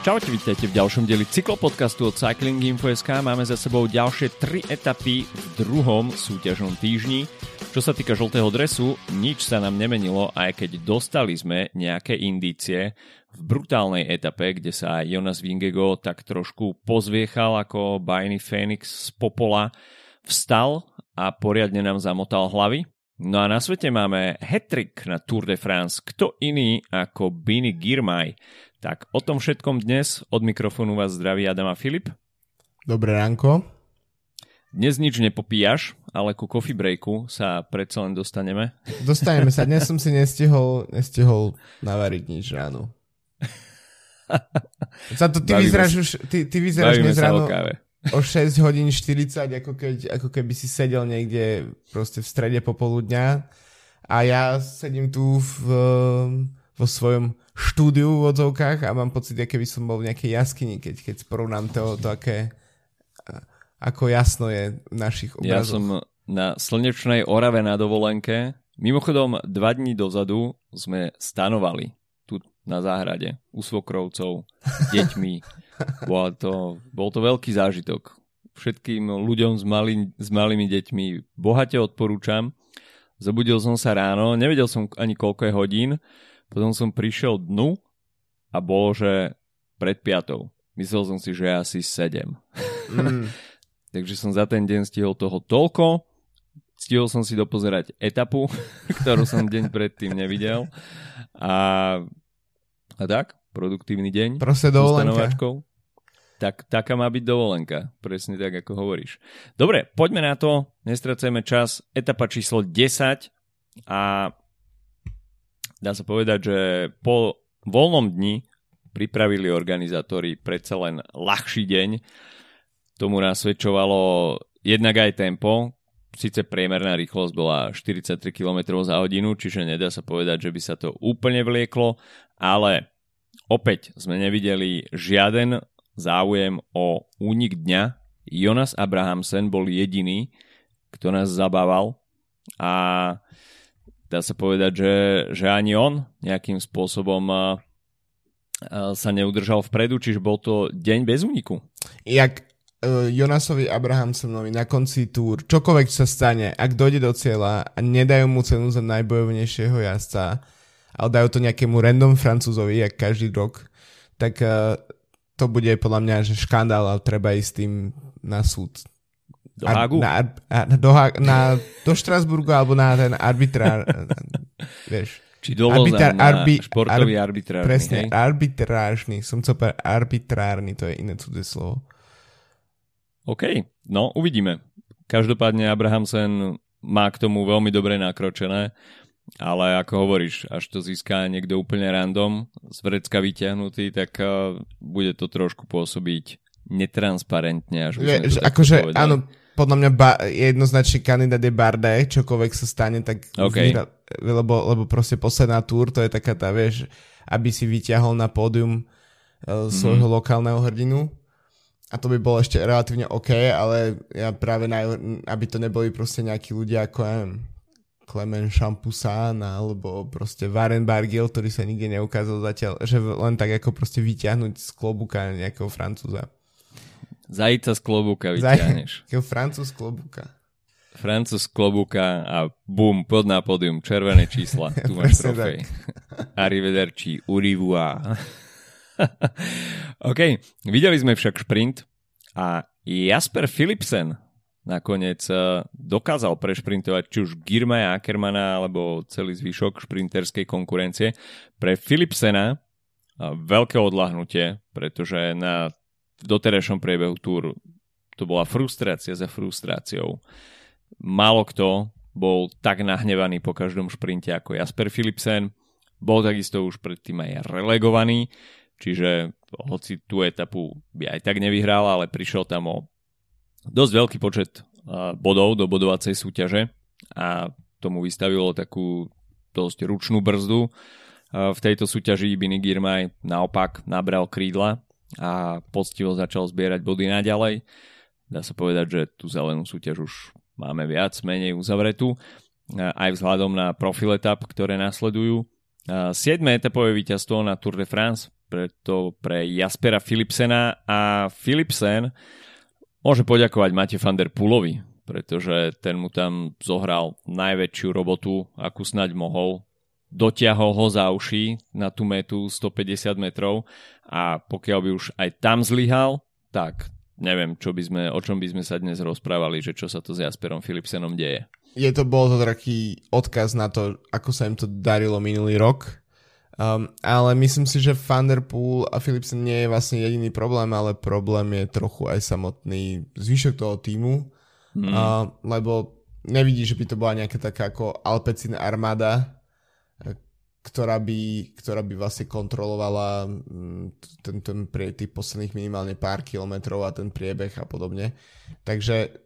Čaute, vítajte v ďalšom dieli cyklopodcastu od Cyclinginfo.sk. Máme za sebou ďalšie 3 etapy v druhom súťažnom týždni. Čo sa týka žltého dresu, nič sa nám nemenilo, aj keď dostali sme nejaké indície v brutálnej etape, kde sa Jonas Vingegaard tak trošku pozviechal ako bajný Fénix z popola, vstal a poriadne nám zamotal hlavy. No a na svete máme hat-trick na Tour de France. Kto iný ako Bini Girmay? Tak o tom všetkom dnes. Od mikrofónu vás zdraví Adam a Filip. Dobré ránko. Dnes nič nepopíjaš, ale ku coffee breaku sa predsa len dostaneme. Dostaneme sa. Dnes som si nestihol navariť nič ráno. Ty vyzeráš dnes ráno o 6 hodín 40, ako keby si sedel niekde proste v strede popoludňa a ja sedím tu vo svojom štúdiu v odzovkách a mám pocit, keby som bol v nejakej jaskyni, keď porovnám to ako jasno je v našich obrazoch. Ja som na slnečnej Orave na dovolenke. Mimochodom, 2 dní dozadu sme stanovali tu na záhrade u svokrovcov s deťmi. Bol to veľký zážitok. Všetkým ľuďom s malými deťmi bohate odporúčam. Zobudil som sa ráno, nevedel som ani koľko je hodín. Potom som prišiel dnu a bolo, že pred 5. Myslel som si, že je asi 7. Takže som za ten deň stihol toho toľko. Stihol som si dopozerať etapu, ktorú som deň predtým nevidel. A tak, produktívny deň. Proste dovolenka. Tak, taká má byť dovolenka. Presne tak, ako hovoríš. Dobre, poďme na to. Nestracajme čas. Etapa číslo 10 a dá sa povedať, že po voľnom dni pripravili organizátori predsa len ľahší deň. Tomu nasvedčovalo jednak aj tempo. Sice priemerná rýchlosť bola 43 km za hodinu, čiže nedá sa povedať, že by sa to úplne vlieklo, ale opäť sme nevideli žiaden záujem o únik dňa. Jonas Abrahamsen bol jediný, kto nás zabával a dá sa povedať, že ani on nejakým spôsobom sa neudržal vpredu, čiže bol to deň bez úniku. Jak Jonasovi Abrahamsenovi na konci túr, čokoľvek sa stane, ak dojde do cieľa a nedajú mu cenu za najbojovnejšieho jazdca, ale dajú to nejakému random Francúzovi, jak každý rok, tak to bude podľa mňa že škandál a treba ísť tým na súd. Do Hagu? Do Štrasburgu alebo na ten arbitrár, vieš. Či dovoza na športový arbitrážny. Presne, hej? Arbitrážny. Som chcel povedať arbitrárny, to je iné cudzie slovo. OK, no uvidíme. Každopádne Abrahamsen má k tomu veľmi dobre nakročené, ale ako hovoríš, až to získa niekto úplne random, z vrecka vyťahnutý, tak bude to trošku pôsobiť netransparentne. Akože áno, podľa mňa jednoznačný kandidát je Bardet, čokoľvek sa stane, tak okay. lebo proste posledná túr, to je taká tá, vieš, aby si vyťahol na pódium svojho lokálneho hrdinu. A to by bolo ešte relatívne OK, ale ja práve aby to neboli proste nejakí ľudia ako Clement Champoussin alebo proste Warren Barguil, ktorý sa nikde neukázal zatiaľ, že len tak ako proste vyťahnuť z klobúka nejakého Francúza. Zajíca z klobúka vyťahneš. Francúz klobúka. Francúz klobúka a bum, pod na pódium, červené čísla. Tu máš trofej. Arrivederci, au revoir. OK, videli sme však šprint a Jasper Philipsen nakoniec dokázal prešprintovať či už Girmaya, Ackermana alebo celý zvyšok šprinterskej konkurencie. Pre Philipsena veľké odľahnutie, pretože na doterajšom priebehu túr to bola frustrácia za frustráciou. Málo kto bol tak nahnevaný po každom šprinte ako Jasper Philipsen. Bol takisto už predtým aj relegovaný, čiže hoci tú etapu by aj tak nevyhral, ale prišiel tam o dosť veľký počet bodov do bodovacej súťaže a tomu vystavilo takú dosť ručnú brzdu. V tejto súťaži Bini Girmay naopak nabral krídla a poctivo začal zbierať body naďalej. Dá sa povedať, že tú zelenú súťaž už máme viac menej uzavretú, aj vzhľadom na profil etap, ktoré nasledujú. 7. etapové víťazstvo na Tour de France pre Jaspera Philipsena a Philipsen môže poďakovať Mate van der Poelovi, pretože ten mu tam zohral najväčšiu robotu, akú snáď mohol. Dotiahol ho za uši na tú metu 150 metrov a pokiaľ by už aj tam zlyhal, tak neviem, o čom by sme sa dnes rozprávali, že čo sa to s Jasperom Philipsenom deje. Bol to taký odkaz na to, ako sa im to darilo minulý rok. Ale myslím si, že Van der Poel a Philipsen nie je vlastne jediný problém, ale problém je trochu aj samotný zvyšok toho týmu, lebo nevidí, že by to bola nejaká taká ako Alpecin armáda, ktorá by vlastne kontrolovala tých posledných minimálne pár kilometrov a ten priebeh a podobne. Takže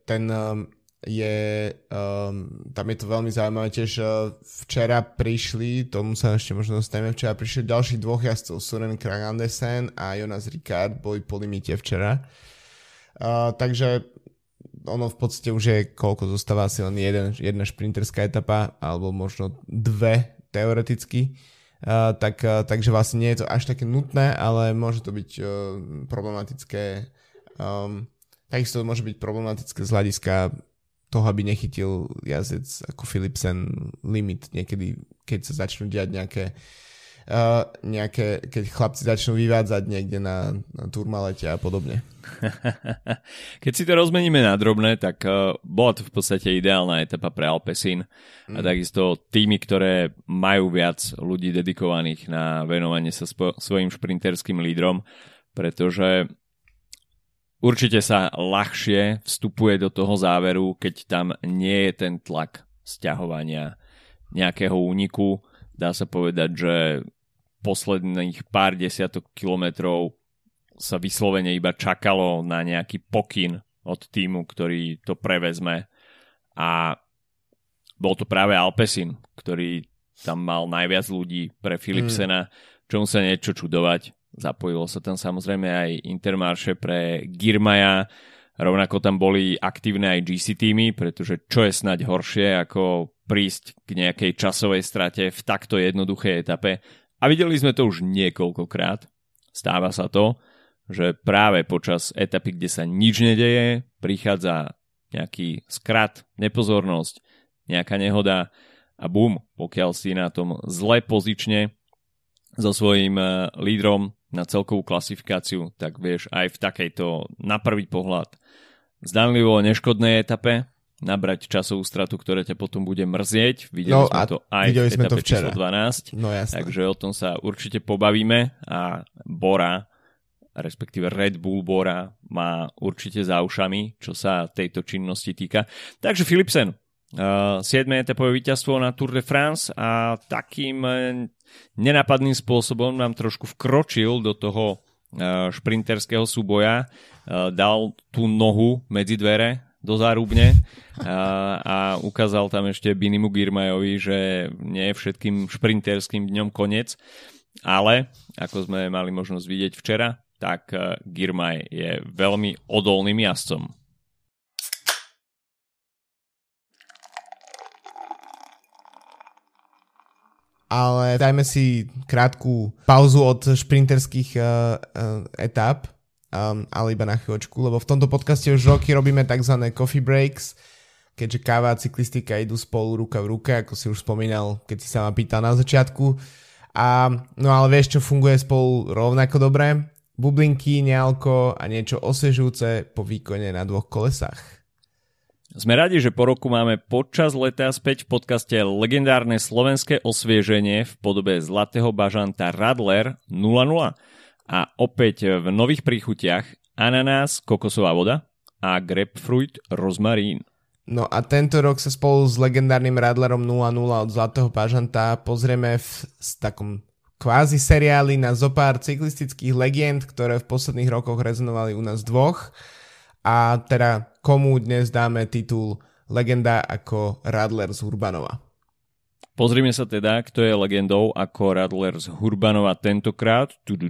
tam je to veľmi zaujímavé. Tiež včera prišli, tomu sa ešte možno dostaneme, včera prišli ďalších dvoch jazdcov, Søren Kragh Andersen a Jonas Ricard, boli po limite včera. Takže ono v podstate už je, koľko zostáva, asi len jedna šprinterská etapa, alebo možno dve teoreticky. Takže vlastne nie je to až také nutné, ale môže to byť problematické. Takisto to môže byť problematické z hľadiska toho, aby nechytil jazdec ako Philipsen limit niekedy, keď sa začnú diať keď chlapci začnú vyvádzať niekde na Tourmalete a podobne. Keď si to rozmeníme na drobné, tak bola to v podstate ideálna etapa pre Alpecin a takisto týmy, ktoré majú viac ľudí dedikovaných na venovanie sa svojim šprinterským lídrom, pretože určite sa ľahšie vstupuje do toho záveru, keď tam nie je ten tlak sťahovania nejakého úniku. Dá sa povedať, že posledných pár desiatok kilometrov sa vyslovene iba čakalo na nejaký pokyn od týmu, ktorý to prevezme. A bol to práve Alpecin, ktorý tam mal najviac ľudí pre Philipsena, čomu sa niečo čudovať. Zapojilo sa tam samozrejme aj Intermarché pre Girmaya, rovnako tam boli aktívne aj GC týmy, pretože čo je snáď horšie ako prísť k nejakej časovej strate v takto jednoduchej etape. A videli sme to už niekoľkokrát. Stáva sa to, že práve počas etapy, kde sa nič nedeje, prichádza nejaký skrat, nepozornosť, nejaká nehoda a bum, pokiaľ si na tom zle pozične so svojím lídrom na celkovú klasifikáciu, tak vieš aj v takejto na prvý pohľad zdanlivo neškodnej etape nabrať časovú stratu, ktorá ťa potom bude mrzieť. Videli sme to aj v etape číslo 12. No, jasné. Takže o tom sa určite pobavíme a Bora, respektíve Red Bull Bora má určite za ušami, čo sa tejto činnosti týka. Takže Philipsen, 7. etapové víťazstvo na Tour de France a takým nenápadným spôsobom nám trošku vkročil do toho šprinterského súboja, dal tú nohu medzi dvere do zárubne a ukázal tam ešte Binimu Girmayovi, že nie je všetkým šprinterským dňom koniec, ale ako sme mali možnosť vidieť včera, tak Girmay je veľmi odolným jazdcom. Ale dajme si krátku pauzu od šprinterských etap, ale iba na chvíľočku, lebo v tomto podcaste už roky robíme tzv. Coffee breaks, keďže káva a cyklistika idú spolu ruka v ruke, ako si už spomínal, keď si sa ma pýtal na začiatku. No ale vieš, čo funguje spolu rovnako dobre? Bublinky, nealko a niečo osvežujúce po výkone na 2 kolesách. Sme radi, že po roku máme počas leta späť v podcaste legendárne slovenské osvieženie v podobe zlatého bažanta Radler 0.0 a opäť v nových príchutiach ananás, kokosová voda a grapefruit rozmarín. No a tento rok sa spolu s legendárnym Radlerom 0.0 od zlatého bažanta pozrieme v takom kvázi seriáli na zopár cyklistických legend, ktoré v posledných rokoch rezonovali u nás dvoch. A teda komu dnes dáme titul legenda ako Radler z Hurbanova. Pozrime sa teda, kto je legendou ako Radler z Hurbanova tentokrát.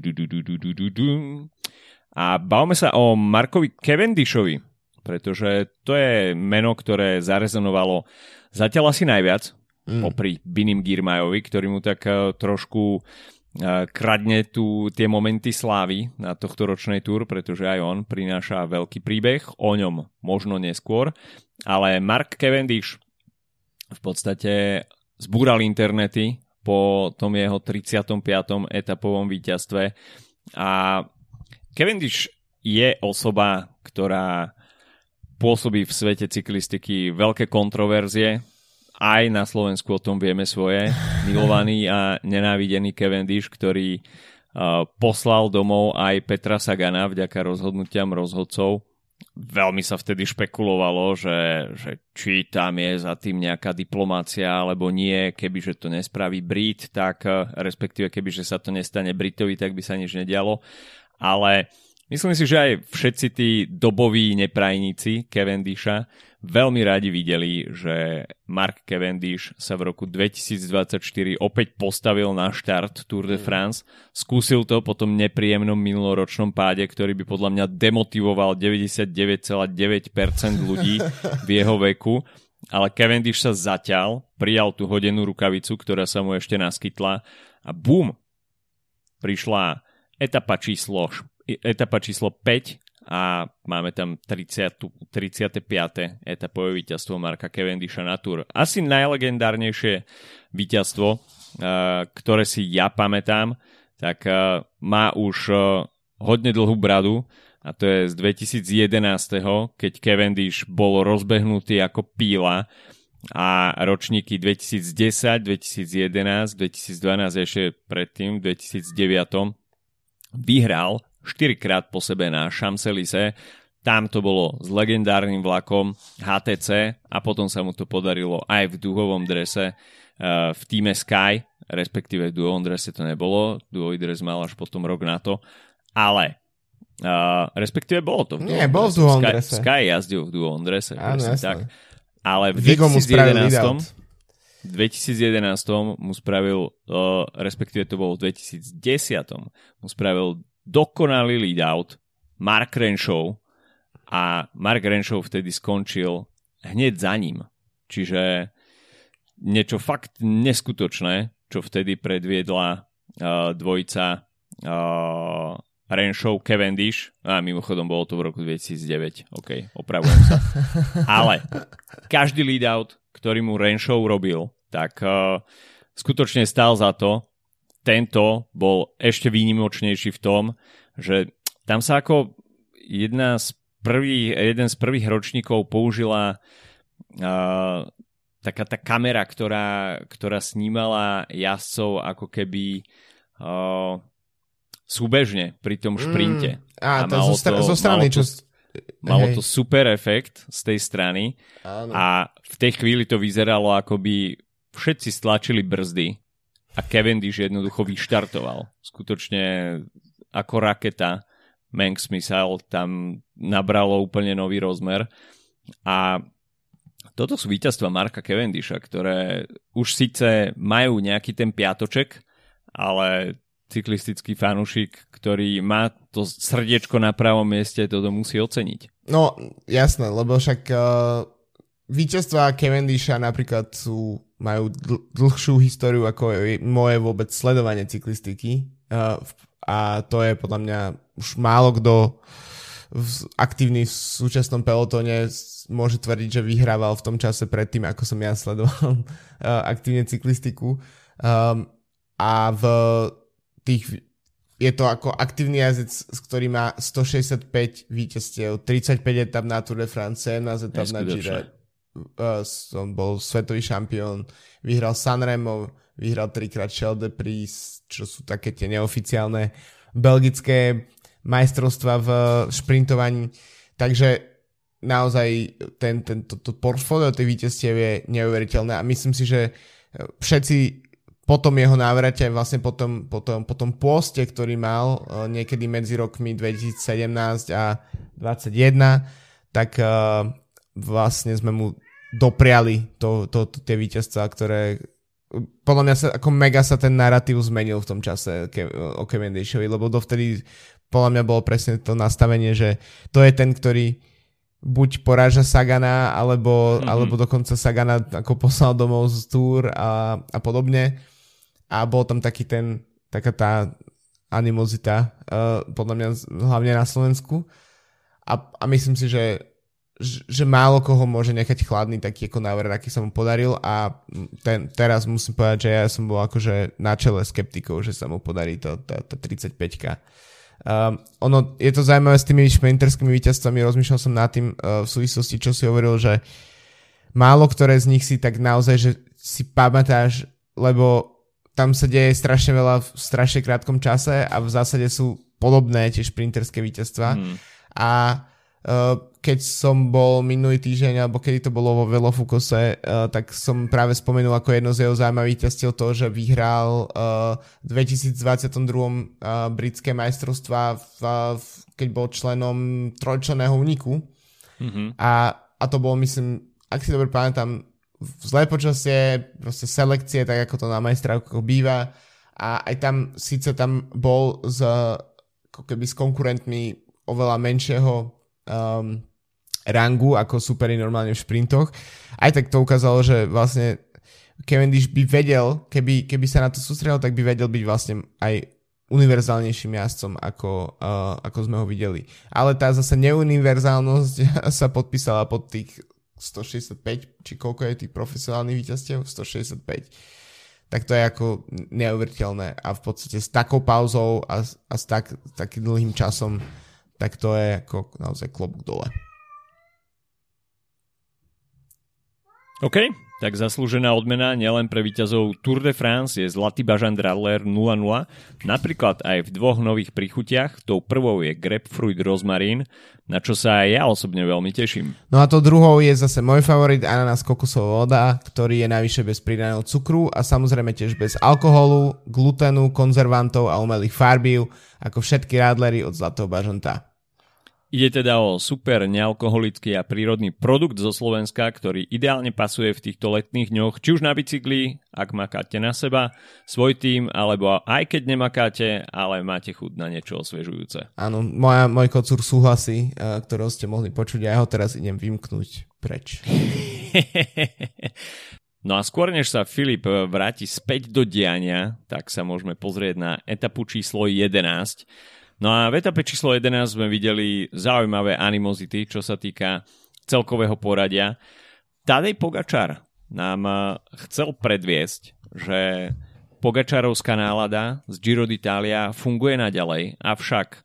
A bavme sa o Markovi Cavendishovi, pretože to je meno, ktoré zarezonovalo zatiaľ asi najviac popri Binim Girmayovi, ktorý mu tak trošku kradne tie momenty slávy na tohto ročnej túr, pretože aj on prináša veľký príbeh, o ňom možno neskôr, ale Mark Cavendish v podstate zbúral internety po tom jeho 35. etapovom víťazstve a Cavendish je osoba, ktorá pôsobí v svete cyklistiky veľké kontroverzie. Aj na Slovensku o tom vieme svoje. Milovaný a nenávidený Cavendish, ktorý poslal domov aj Petra Sagana vďaka rozhodnutiam rozhodcov. Veľmi sa vtedy špekulovalo, že či tam je za tým nejaká diplomácia alebo nie, kebyže to nespraví Brit, tak respektíve kebyže sa to nestane Britovi, tak by sa nič nedialo. Ale myslím si, že aj všetci tí doboví neprajníci Cavendisha veľmi radi videli, že Mark Cavendish sa v roku 2024 opäť postavil na štart Tour de France. Skúsil to po tom nepríjemnom minuloročnom páde, ktorý by podľa mňa demotivoval 99,9% ľudí v jeho veku. Ale Cavendish sa zatiaľ prijal tú hodenú rukavicu, ktorá sa mu ešte naskytla a bum! Prišla etapa číslo 5 a máme tam 35. etapové víťazstvo Marka Cavendisha na Tour. Asi najlegendárnejšie víťazstvo, ktoré si ja pamätám, tak má už hodne dlhú bradu a to je z 2011, keď Cavendish bol rozbehnutý ako píla a ročníky 2010, 2011, 2012 ešte predtým, 2009 vyhral 4-krát po sebe na Champs-Élysées. Tam to bolo s legendárnym vlakom HTC a potom sa mu to podarilo aj v duhovom drese v týme Sky, respektíve v duhovom drese to nebolo, duhový dres mal až potom rok na to, ale respektíve bolo to v duhovom drese. Nie, bol v duhovom drese. Sky jazdil v duhovom drese. Áno, tak. Ale v 2011 mu spravil, respektíve to bolo v 2010, mu spravil dokonalý lead-out Mark Renshaw a Mark Renshaw vtedy skončil hneď za ním. Čiže niečo fakt neskutočné, čo vtedy predviedla dvojica Renshaw Cavendish. A mimochodom bolo to v roku 2009. OK, opravujem sa. Ale každý lead-out, ktorý mu Renshaw robil, tak skutočne stál za to. Tento bol ešte výnimočnejší v tom, že tam sa ako jeden z prvých ročníkov použila taká tá kamera, ktorá snímala jazdcov ako keby súbežne pri tom šprinte. A zo strany, malo to super efekt z tej strany. Áno. A v tej chvíli to vyzeralo, ako by všetci stlačili brzdy a Cavendish jednoducho vyštartoval. Skutočne ako raketa Manx Missile tam nabralo úplne nový rozmer. A toto sú víťazstva Marka Cavendisha, ktoré už síce majú nejaký ten piatoček, ale cyklistický fanúšik, ktorý má to srdiečko na pravom mieste, toto musí oceniť. No, jasné, lebo však víťazstvá Cavendisha napríklad majú dlhšiu históriu ako moje vôbec sledovanie cyklistiky a to je podľa mňa už málo kto aktívny v súčasnom pelotóne môže tvrdiť, že vyhrával v tom čase predtým, ako som ja sledoval aktívne cyklistiku a v tých je to ako aktívny jazdec, ktorý má 165 víťazstiev, 35 etap na Tour de France, 17 etap na Gire. Som bol svetový šampión, vyhral Sanremo, vyhral 3-krát Chel de Pries, čo sú také tie neoficiálne belgické majstrovstvá v šprintovaní. Takže naozaj to portfólio tej víťazstiev je neuveriteľné a myslím si, že všetci po tom jeho návrate, vlastne po tom pôste, ktorý mal niekedy medzi rokmi 2017 a 2021, tak vlastne sme mu dopriali tie víťazstvá, ktoré podľa mňa ako mega sa ten narratív zmenil v tom čase o Cavendishovi, lebo dovtedy podľa mňa bolo presne to nastavenie, že to je ten, ktorý buď poráža Sagana, alebo dokonca Sagana ako poslal domov z Tour a podobne. A bol tam taký ten taká tá animozita, podľa mňa hlavne na Slovensku. A myslím si, že málo koho môže nechať chladný taký ako návrh, aký sa mu podaril a teraz musím povedať, že ja som bol akože na čele skeptikov, že sa mu podarí tá 35-ka. Je to zaujímavé s tými šprinterskými víťazstvami, rozmýšľal som nad tým v súvislosti, čo si hovoril, že málo ktoré z nich si tak naozaj, že si pamätáš, lebo tam sa deje strašne veľa v strašne krátkom čase a v zásade sú podobné tie šprinterské víťazstvá. A keď som bol minulý týždeň, alebo kedy to bolo vo Velofukose, tak som práve spomenul ako jedno z jeho zaujímavých víťazstiev to, že vyhral v 2022 britské majstrovstvá, keď bol členom trojčlenného úniku. A to bolo, myslím, ak si dobre pamätám, zlé počasie, proste selekcie, tak ako to na majstrovstvách býva. A aj tam, síce tam bol ako keby s konkurentmi oveľa menšieho rangu ako superi normálne v šprintoch. Aj tak to ukázalo, že vlastne Cavendish by vedel, keby sa na to sústredil, tak by vedel byť vlastne aj univerzálnejším jazdcom, ako sme ho videli. Ale tá zase neuniverzálnosť sa podpísala pod tých 165, či koľko je tých profesionálnych víťazstiev? 165. Tak to je ako neuveriteľné a v podstate s takou pauzou a s takým dlhým časom, tak to je ako naozaj klobúk dole. OK, tak zaslúžená odmena nielen pre víťazov Tour de France je zlatý bažant Radler 0-0, napríklad aj v dvoch nových príchutiach. Tou prvou je grapefruit rozmarín, na čo sa aj ja osobne veľmi teším. No a to druhou je zase môj favorit ananas kokosová voda, ktorý je navyše bez pridaného cukru a samozrejme tiež bez alkoholu, glutenu, konzervantov a umelých farbív, ako všetky Radlery od zlatého bažanta. Ide teda o super nealkoholický a prírodný produkt zo Slovenska, ktorý ideálne pasuje v týchto letných dňoch, či už na bicykli, ak makáte na seba, svoj tím, alebo aj keď nemakáte, ale máte chuť na niečo osviežujúce. Áno, môj kocúr súhlasí, ktorého ste mohli počuť a ja ho teraz idem vymknúť preč. No a skôr než sa Filip vráti späť do diania, tak sa môžeme pozrieť na etapu číslo 11. No a v etape číslo 11 sme videli zaujímavé animozity, čo sa týka celkového poradia. Tadej Pogačar nám chcel predviesť, že Pogačarovská nálada z Giro d'Italia funguje naďalej, avšak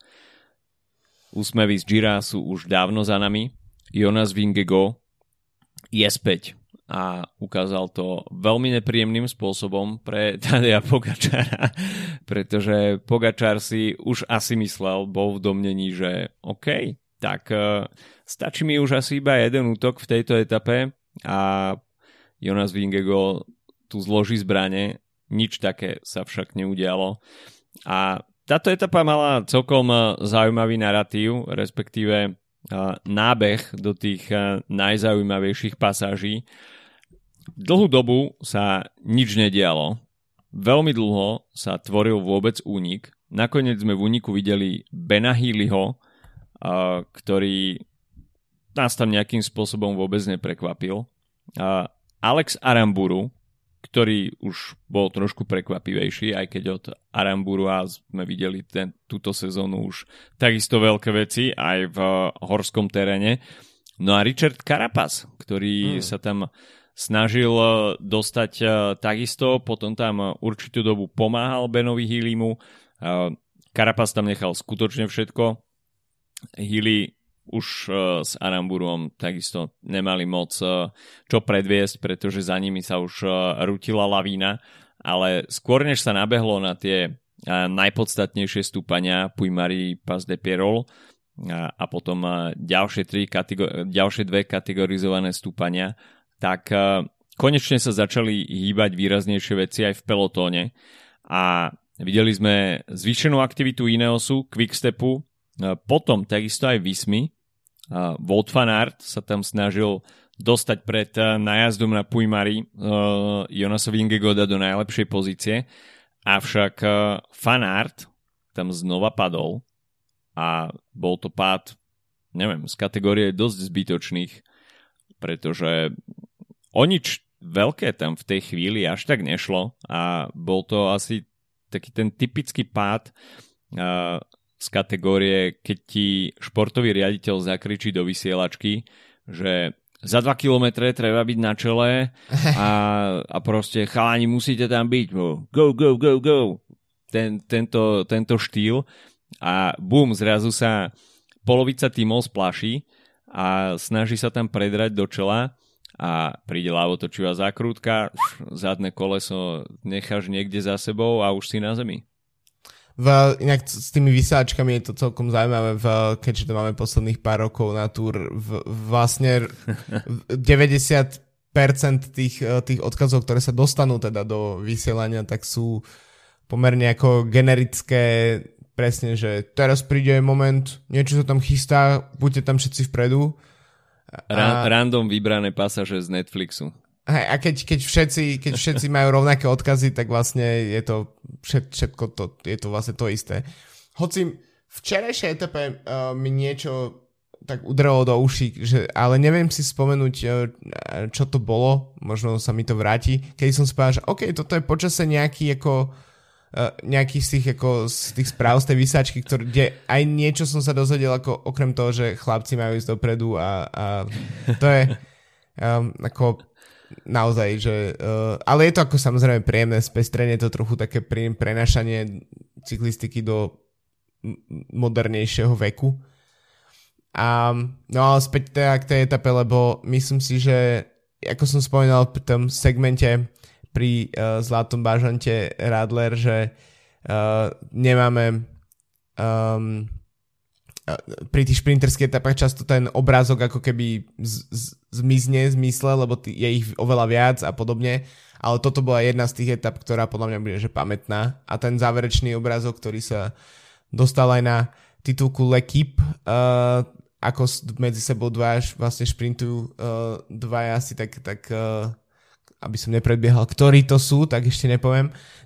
úsmevy z Gira sú už dávno za nami. Jonas Vingegaard je späť a ukázal to veľmi nepríjemným spôsobom pre Tadeja Pogačara, pretože Pogačar si už asi myslel, bol v domnení, že OK, tak stačí mi už asi iba jeden útok v tejto etape a Jonas Vingegaard tu zloží zbrane, nič také sa však neudialo. A táto etapa mala celkom zaujímavý narratív, respektíve nábeh do tých najzaujímavejších pasáží. Dlhú dobu sa nič nedialo. Veľmi dlho sa tvoril vôbec únik. Nakoniec sme v úniku videli Bena Healyho, ktorý nás tam nejakým spôsobom vôbec neprekvapil. Alex Aramburu, ktorý už bol trošku prekvapivejší, aj keď od Aramburu sme videli túto sezónu už takisto veľké veci aj v horskom teréne. No a Richard Carapaz, ktorý sa tam snažil dostať takisto, potom tam určitú dobu pomáhal Benovi Healymu. Carapaz tam nechal skutočne všetko. Healy už s Aramburom takisto nemali moc čo predviesť, pretože za nimi sa už rútila lavína, ale skôr než sa nabehlo na tie najpodstatnejšie stúpania Puy-Marie Pas de Pierrol a potom ďalšie dve kategorizované stúpania, tak konečne sa začali hýbať výraznejšie veci aj v pelotóne a videli sme zvýšenú aktivitu Ineosu, Quickstepu, potom takisto aj Vismy. Wout van Aert sa tam snažil dostať pred nájazdom na Puy-Marie Jonasa Vingegaarda do najlepšej pozície, avšak Van Aert tam znova padol a bol to pád, neviem, z kategórie dosť zbytočných, pretože o nič veľké tam v tej chvíli až tak nešlo a bol to asi taký ten typický pád z kategórie, keď ti športový riaditeľ zakričí do vysielačky, že za 2 kilometre treba byť na čele a proste chalani musíte tam byť. Go, go, go, go. Tento štýl a bum, zrazu sa polovica tímov splaší a snaží sa tam predrať do čela a príde ľavotočivá zákrutka, zadné koleso necháš niekde za sebou a už si na zemi. Inak s tými vysáčkami je to celkom zaujímavé, keďže to máme posledných pár rokov na túr. Vlastne 90% tých odkazov, ktoré sa dostanú teda do vysielania, tak sú pomerne ako generické, presne, že teraz príde moment, niečo sa tam chystá, buďte tam všetci vpredu. Random vybrané pasáže z Netflixu. Hej, a keď všetci majú rovnaké odkazy, tak vlastne je to všetko je to vlastne to isté. Hoci včerajšej etape mi niečo tak udrelo do uší, ale neviem si spomenúť, čo to bolo, možno sa mi to vráti, keď som si povedal, že OK, toto je počase nejaký z tých správ z tej vysáčky, kde aj niečo som sa dozvedel, ako okrem toho, že chlapci majú ísť dopredu a to je ako naozaj, že ale je to ako samozrejme príjemné spestrenie, to trochu také prenášanie cyklistiky do modernejšieho veku. A no ale späť teda k tej etape, lebo myslím si, že ako som spomínal v tom segmente pri Zlatom bažante Radler, že nemáme pri tých šprinterských etapách často ten obrázok ako keby zmizne v zmysle, lebo je ich oveľa viac a podobne, ale toto bola jedna z tých etap, ktorá podľa mňa bude že pamätná a ten záverečný obrázok, ktorý sa dostal aj na titulku L'Equipe, ako medzi sebou dvaja vlastne šprintujú dvaja asi tak aby som nepredbiehal, ktorí to sú, tak ešte nepoviem,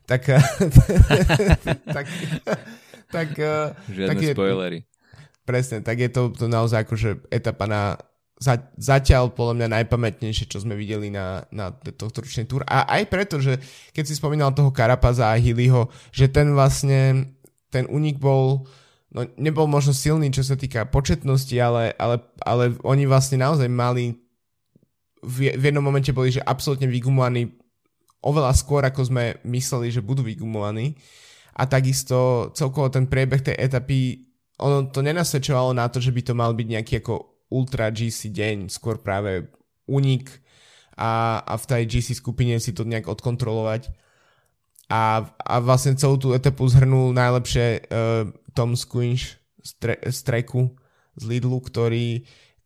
žiadne spoilery. Presne, tak je to naozaj akože etapa na zatiaľ podľa mňa najpamätnejšie, čo sme videli na tohto ročnej túr. A aj preto, že keď si spomínal toho Carapaza a Hillyho, že ten únik bol, no nebol možno silný, čo sa týka početnosti, ale oni vlastne naozaj mali v jednom momente boli, že absolútne vygumovaní oveľa skôr, ako sme mysleli, že budú vygumovaní. A takisto celkovo ten priebeh tej etapy, ono to nenasvedčovalo na to, že by to mal byť nejaký ako ultra GC deň, skôr práve únik a v tej GC skupine si to nejak odkontrolovať. A vlastne celú tú etapu zhrnul najlepšie Tom Squinch z Treku, z Lidlu, ktorý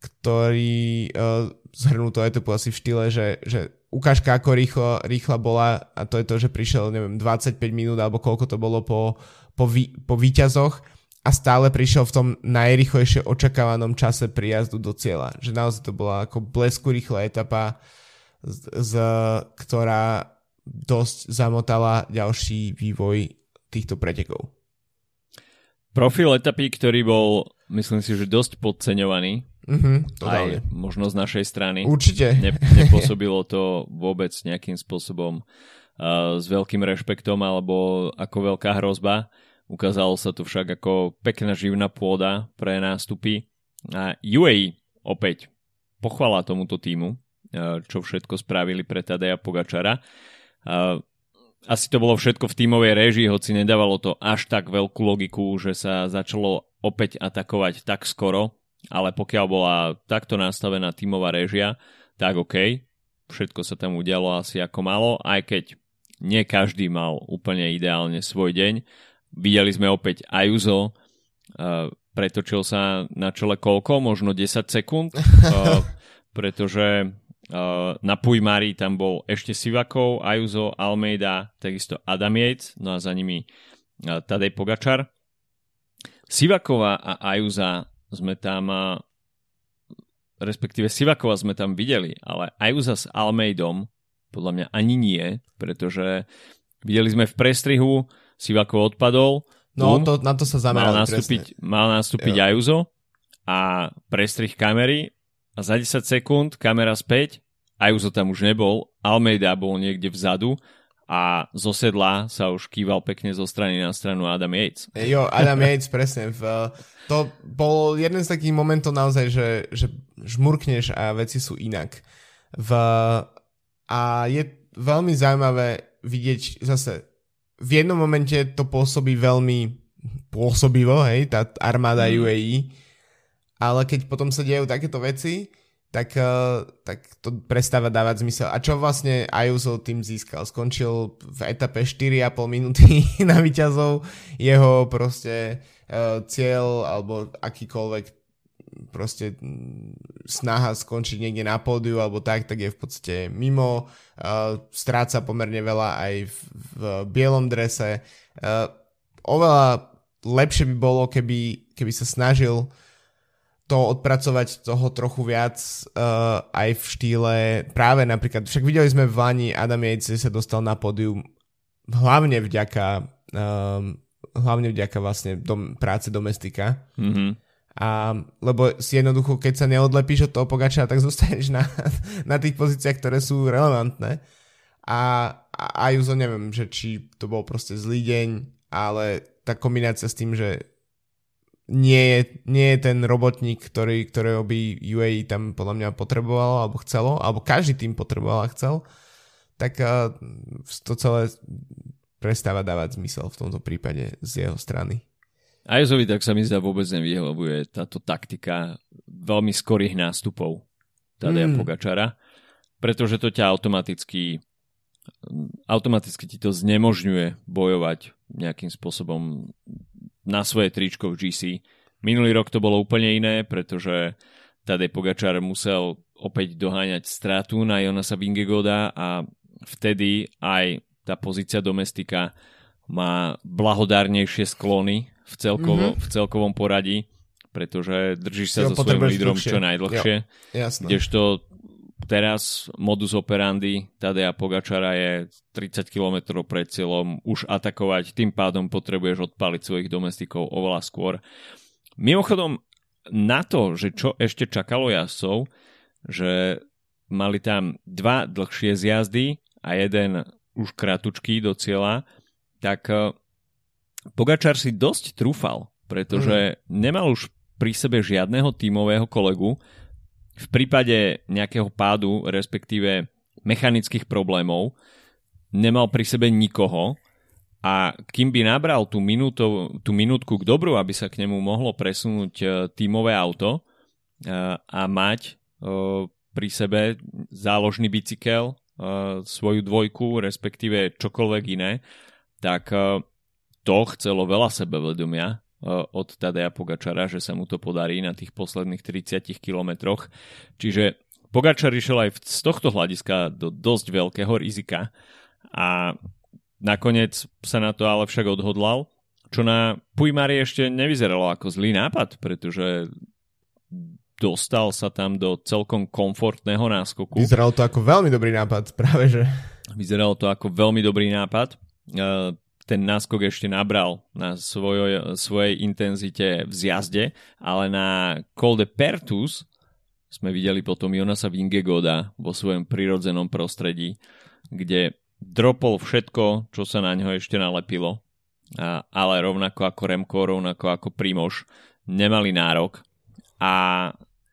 zhrnul tú etapu asi v štýle, že ukážka ako rýchla bola a to je to, že prišiel, neviem, 25 minút alebo koľko to bolo po víťazoch a stále prišiel v tom najrýchlejšie očakávanom čase príjazdu do cieľa. Že naozaj to bola ako blesku rýchla etapa, ktorá dosť zamotala ďalší vývoj týchto pretekov. Profil etapy, ktorý bol, myslím si, že dosť podceňovaný, aj možno z našej strany. Určite. Nepôsobilo to vôbec nejakým spôsobom s veľkým rešpektom alebo ako veľká hrozba. Ukázalo sa to však ako pekná živná pôda pre nástupy. A UAE opäť pochvala tomuto týmu, čo všetko spravili pre Tadeja Pogačara. Asi to bolo všetko v tímovej réžii, hoci nedávalo to až tak veľkú logiku, že sa začalo opäť atakovať tak skoro, ale pokiaľ bola takto nastavená tímová réžia, tak OK, všetko sa tam udialo asi ako malo, aj keď nie každý mal úplne ideálne svoj deň. Videli sme opäť Ayuso, pretočil sa na čele koľko? Možno 10 sekúnd, pretože na Puy-Mari tam bol ešte Sivakov, Ayuso, Almeida, takisto Adam Yates, no a za nimi Tadej Pogačar. Sivakova a Ayusa sme tam, respektíve Sivakova sme tam videli, ale Ayusa s Almeidom podľa mňa ani nie, pretože videli sme v prestrihu, Sivakov odpadol, na to sa zamerali mal nastúpiť Ayuso a prestrih kamery a za 10 sekúnd kamera späť, Ayuso tam už nebol, Almeida bol niekde vzadu a zo sedla sa už kýval pekne zo strany na stranu Adam Yates. Jo, Adam Yates, presne. To bol jeden z takých momentov naozaj, že žmurkneš a veci sú inak. A je veľmi zaujímavé vidieť zase, v jednom momente to pôsobí veľmi pôsobivo, hej, tá armáda UAE, ale keď potom sa dejú takéto veci, tak to prestáva dávať zmysel. A čo vlastne Ayuso tým získal? Skončil v etape 4,5 minúty na víťazov. Jeho proste cieľ alebo akýkoľvek proste snaha skončiť niekde na pódiu alebo tak je v podstate mimo. Stráca pomerne veľa aj v bielom drese. Oveľa lepšie by bolo, keby sa snažil to odpracovať toho trochu viac aj v štýle práve napríklad, však videli sme v Lani Adam Yates sa dostal na pódium hlavne vďaka vlastne práce domestika. Lebo si jednoducho, keď sa neodlepíš od toho Pogačara, tak zostaneš na tých pozíciách, ktoré sú relevantné. A Ayuso, neviem, že či to bol proste zlý deň, ale tá kombinácia s tým, že nie je ten robotník, ktorého by UAE tam podľa mňa potrebovalo alebo chcelo, alebo každý tým potreboval a chcel, tak to celé prestáva dávať zmysel v tomto prípade z jeho strany. Ayusovi tak sa mi zdá vôbec nevyhovuje táto taktika veľmi skorých nástupov Tadeja Pogačara, pretože to ťa automaticky ti to znemožňuje bojovať nejakým spôsobom na svoje tričko v GC. Minulý rok to bolo úplne iné, pretože Tadej Pogačar musel opäť doháňať stratu na Jonasa Vingegaarda a vtedy aj tá pozícia domestika má blahodárnejšie sklony v celkovom poradí, pretože držíš sa so svojím lídrom čo najdlhšie. Kdežto teraz modus operandi Tadeja Pogačara je 30 km pred cieľom už atakovať, tým pádom potrebuješ odpáliť svojich domestikov oveľa skôr. Mimochodom, na to, že čo ešte čakalo jazdcov, že mali tam 2 dlhšie zjazdy a jeden už kratučký do cieľa, tak Pogačar si dosť trúfal, pretože nemal už pri sebe žiadneho tímového kolegu. V prípade nejakého pádu, respektíve mechanických problémov, nemal pri sebe nikoho a kým by nabral tú minútku k dobru, aby sa k nemu mohlo presunúť tímové auto a mať pri sebe záložný bicykel, svoju dvojku, respektíve čokoľvek iné, tak to chcelo veľa sebevedomia od Tadeja Pogačara, že sa mu to podarí na tých posledných 30 kilometroch. Čiže Pogačar išiel aj z tohto hľadiska do dosť veľkého rizika a nakoniec sa na to ale však odhodlal, čo na Puy-Mari ešte nevyzeralo ako zlý nápad, pretože dostal sa tam do celkom komfortného náskoku. Vyzeralo to ako veľmi dobrý nápad, práve že. Vyzeralo to ako veľmi dobrý nápad. Ten náskok ešte nabral na svojej intenzite v zjazde, ale na Col de Pertus sme videli potom Jonasa Vingegaarda vo svojom prirodzenom prostredí, kde dropol všetko, čo sa na ňo ešte nalepilo, ale rovnako ako Remco, rovnako ako Primož nemali nárok a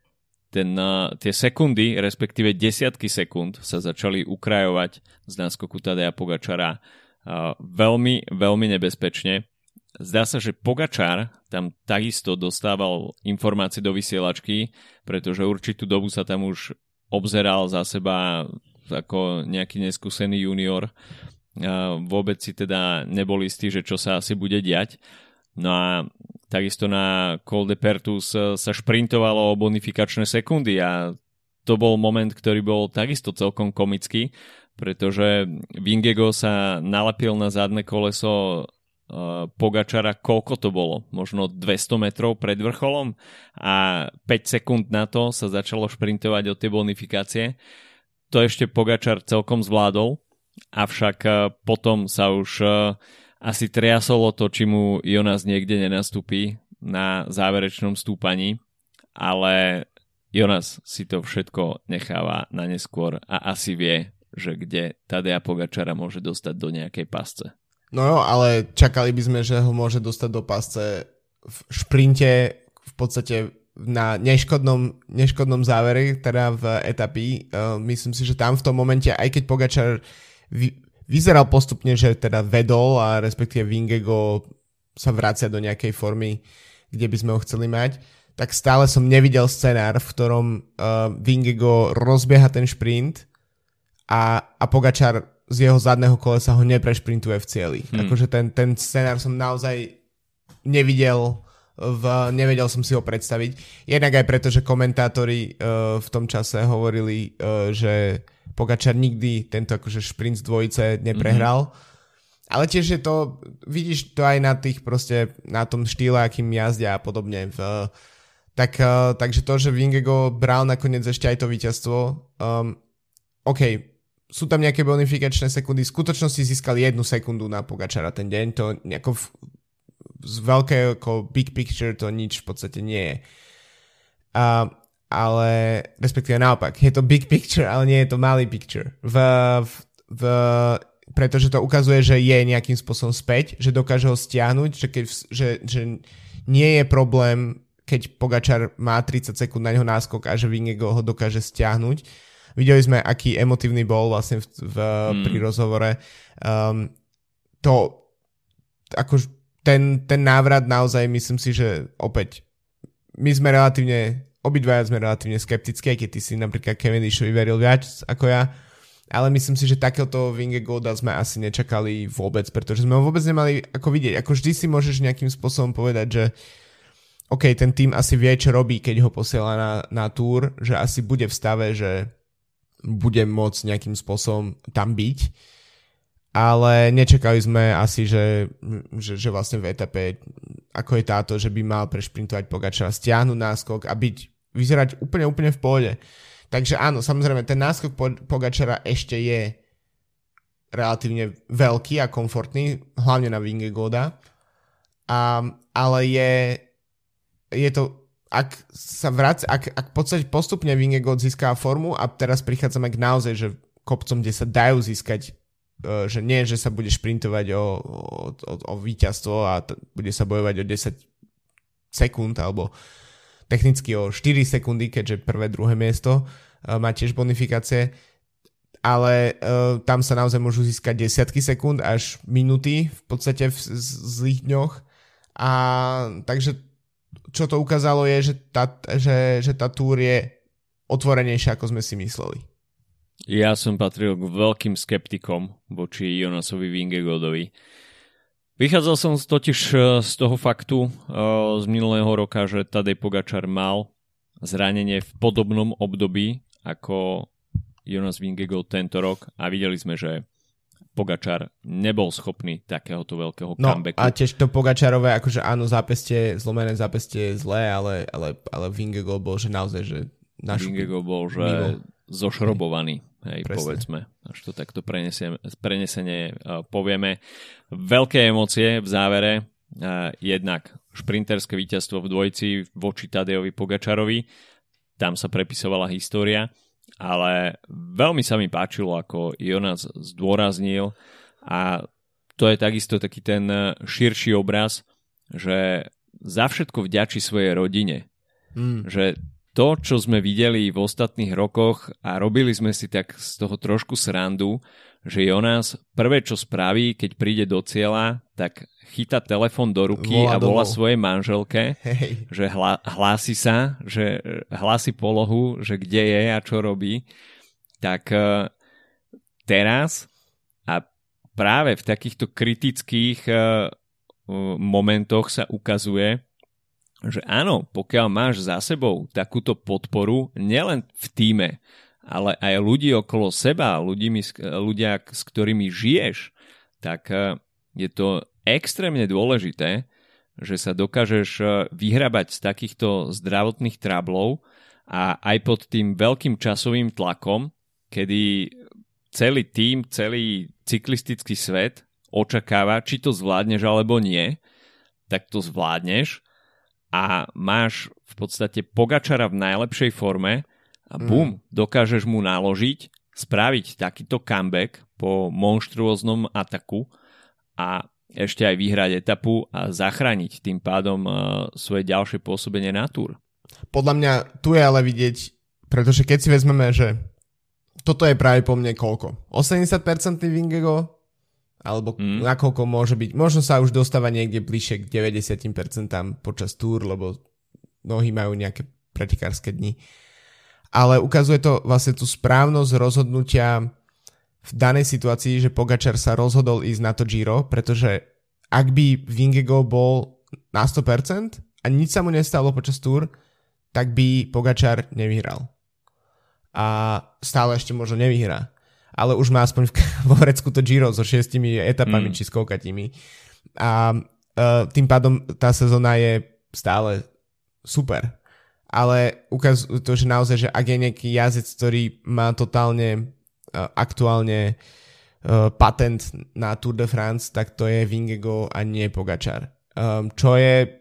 tie sekundy, respektíve desiatky sekúnd sa začali ukrajovať z náskoku Tadeja Pogačara veľmi, veľmi nebezpečne. Zdá sa, že Pogačar tam takisto dostával informácie do vysielačky, pretože určitú dobu sa tam už obzeral za seba ako nejaký neskúsený junior. Vôbec si teda nebol istý, že čo sa asi bude diať. No a takisto na Col de Pertus sa šprintovalo o bonifikačné sekundy a to bol moment, ktorý bol takisto celkom komický, pretože Vingegaard sa nalepil na zadné koleso Pogačara, koľko to bolo? Možno 200 metrov pred vrcholom a 5 sekúnd na to sa začalo šprintovať od tej bonifikácie. To ešte Pogačar celkom zvládol, avšak potom sa už asi triasolo to, či mu Jonas niekde nenastúpi na záverečnom stúpaní, ale Jonas si to všetko necháva na neskôr a asi vie, že kde Tadeja Pogačara môže dostať do nejakej pasce. No jo, ale čakali by sme, že ho môže dostať do pasce v šprinte v podstate na neškodnom závere, teda v etapy. Myslím si, že tam v tom momente, aj keď Pogačar vyzeral postupne, že teda vedol a respektíve Vingegaard sa vracia do nejakej formy, kde by sme ho chceli mať, tak stále som nevidel scenár, v ktorom Vingegaard rozbieha ten šprint a Pogačar z jeho zadného kolesa ho neprešprintuje v cieli. Akože ten scenár som naozaj nevidel som si ho predstaviť. Jednak aj preto, že komentátori v tom čase hovorili, že Pogačar nikdy tento akože šprint z dvojice neprehral. Ale tiež je to, vidíš to aj na tých proste, na tom štýle, akým jazdia a podobne. Takže to, že Vingegaard bral nakoniec ešte aj to víťazstvo, OK, sú tam nejaké bonifikačné sekundy, v skutočnosti získali 1 sekundu na Pogačara ten deň, to nejako z veľkého ako big picture to nič v podstate nie je. Ale respektíve naopak, je to big picture, ale nie je to malý picture. Pretože to ukazuje, že je nejakým spôsobom späť, že dokáže ho stiahnuť, že nie je problém, keď Pogačar má 30 sekúnd na neho náskok a že Vingegaard ho dokáže stiahnuť. Videli sme, aký emotívny bol vlastne pri rozhovore. Ten návrat naozaj, myslím si, že opäť obidvaja sme relatívne skeptickí, aj keď ty si napríklad Cavendishovi veril viac ako ja. Ale myslím si, že takéhoto Vingegaarda sme asi nečakali vôbec, pretože sme ho vôbec nemali ako vidieť. Ako vždy si môžeš nejakým spôsobom povedať, že OK, ten tým asi vie, čo robí, keď ho posiela na túr, že asi bude v stave, že bude môcť nejakým spôsobom tam byť. Ale nečakali sme asi, že vlastne v etape, ako je táto, že by mal prešprintovať Pogačara, stiahnuť náskok a vyzerať úplne v pohode. Takže áno, samozrejme, ten náskok Pogačara ešte je relatívne veľký a komfortný, hlavne na Vingegaarda. Ale je to, ak v podstate postupne Vingegaard získa formu a teraz prichádzame k naozaj, že kopcom, kde sa dajú získať, že nie, že sa bude šprintovať o víťazstvo a bude sa bojovať o 10 sekúnd alebo technicky o 4 sekundy, keďže prvé, druhé miesto má tiež bonifikácie, ale tam sa naozaj môžu získať desiatky sekúnd až minúty v podstate v zlých dňoch. A takže čo to ukázalo je, že tá túr je otvorenejšia, ako sme si mysleli. Ja som patril k veľkým skeptikom voči Jonasovi Vingegaardovi. Vychádzal som totiž z toho faktu z minulého roka, že Tadej Pogačar mal zranenie v podobnom období ako Jonas Vingegaard tento rok a videli sme, že Pogačar nebol schopný takéhoto veľkého comebacku. No a tiež to Pogačarové, akože áno, zlomené zápestie je zlé, ale Vingegaard bol, že naozaj, že Vingegaard bol, že zošrobovaný, hej, povedzme, až to takto prenesenie povieme. Veľké emócie v závere, jednak šprinterské víťazstvo v dvojici voči Tadejovi Pogačarovi, tam sa prepisovala história, ale veľmi sa mi páčilo, ako Jonas zdôraznil a to je takisto taký ten širší obraz, že za všetko vďačí svojej rodine. Že to, čo sme videli v ostatných rokoch a robili sme si tak z toho trošku srandu, že Jonas prvé, čo spraví, keď príde do cieľa, tak chytá telefón do ruky a volá svojej manželke, že hlási sa, že hlási polohu, že kde je a čo robí. Tak teraz a práve v takýchto kritických momentoch sa ukazuje, že áno, pokiaľ máš za sebou takúto podporu, nielen v tíme, ale aj ľudí okolo seba, ľudia, s ktorými žiješ, tak je to extrémne dôležité, že sa dokážeš vyhrabať z takýchto zdravotných trablov a aj pod tým veľkým časovým tlakom, kedy celý tím, celý cyklistický svet očakáva, či to zvládneš alebo nie, tak to zvládneš a máš v podstate Pogačara v najlepšej forme a bum, dokážeš mu naložiť spraviť takýto comeback po monštruóznom ataku a ešte aj vyhrať etapu a zachrániť tým pádom svoje ďalšie pôsobenie na Tour. Podľa mňa tu je ale vidieť, pretože keď si vezmeme, že toto je práve po mne koľko? 80% Vingegaard? Alebo nakoľko môže byť? Možno sa už dostáva niekde bližšie k 90% počas Tour, lebo mnohí majú nejaké pretekárske dni. Ale ukazuje to vlastne tú správnosť rozhodnutia v danej situácii, že Pogačar sa rozhodol ísť na to Giro, pretože ak by Vingegaard bol na 100% a nič sa mu nestalo počas Tour, tak by Pogačar nevyhral. A stále ešte možno nevyhrá. Ale už má aspoň vo Horecku to Giro so 6 etapami či skokatimi. A tým pádom tá sezóna je stále super. Ale ukazuje to, že naozaj, že ak je nejaký jazdec, ktorý má totálne aktuálne patent na Tour de France, tak to je Vingegaard a nie Pogačar. Čo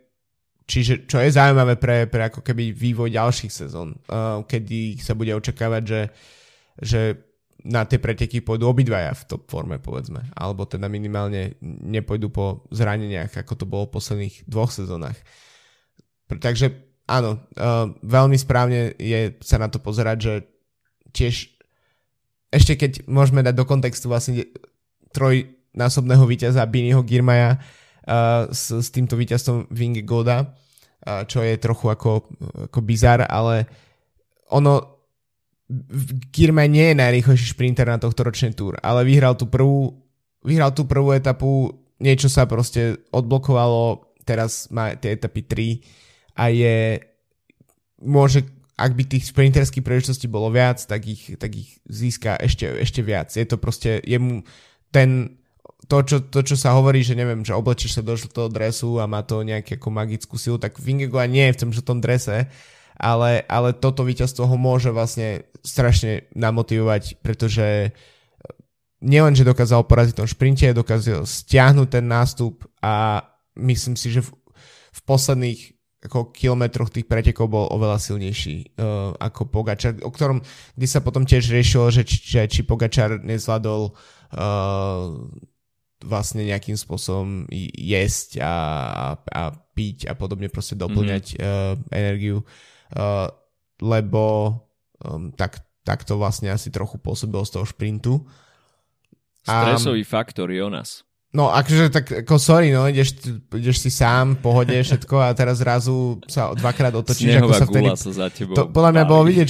je zaujímavé pre ako keby vývoj ďalších sezón, kedy sa bude očakávať, že na tie preteky pôjdu obidvaja v top forme, povedzme. Alebo teda minimálne nepôjdu po zraneniach, ako to bolo v posledných 2 sezónach. Takže áno, veľmi správne je sa na to pozerať, že tiež ešte keď môžeme dať do kontextu vlastne trojnásobného víťaza Biniho Girmaja s týmto víťazstvom Vingegaarda, čo je trochu ako bizar, ale ono Girmay nie je najrýchlejší šprinter na tohto ročnej Tour, ale vyhral tú prvú etapu, niečo sa proste odblokovalo, teraz má tie etapy 3 a môže, ak by tých šprinterských príležitostí bolo viac, tak ich získa ešte viac. Je to proste jemu to, čo sa hovorí, že neviem, že oblečíš sa do žltého dresu a má to nejakú ako magickú silu, tak Vingegaard nie je v tom žltom drese, ale toto víťazstvo ho môže vlastne strašne namotivovať, pretože nielen, že dokázal poraziť v tom šprinte, dokázal stiahnuť ten nástup a myslím si, že v posledných ako kilometroch tých pretekov bol oveľa silnejší ako Pogačar, o ktorom, kde sa potom tiež riešilo, že či Pogačar nezvládol vlastne nejakým spôsobom jesť a piť a podobne, proste doplňať energiu, lebo tak to vlastne asi trochu pôsobilo z toho šprintu. Stresový faktor, Jonas. No akože tak ako sorry, no ideš si sám, pohode všetko a teraz zrazu sa 2-krát otočíš. Snehová ako sa vtedy, gula sa za tebou. To podľa mňa bolo vidieť,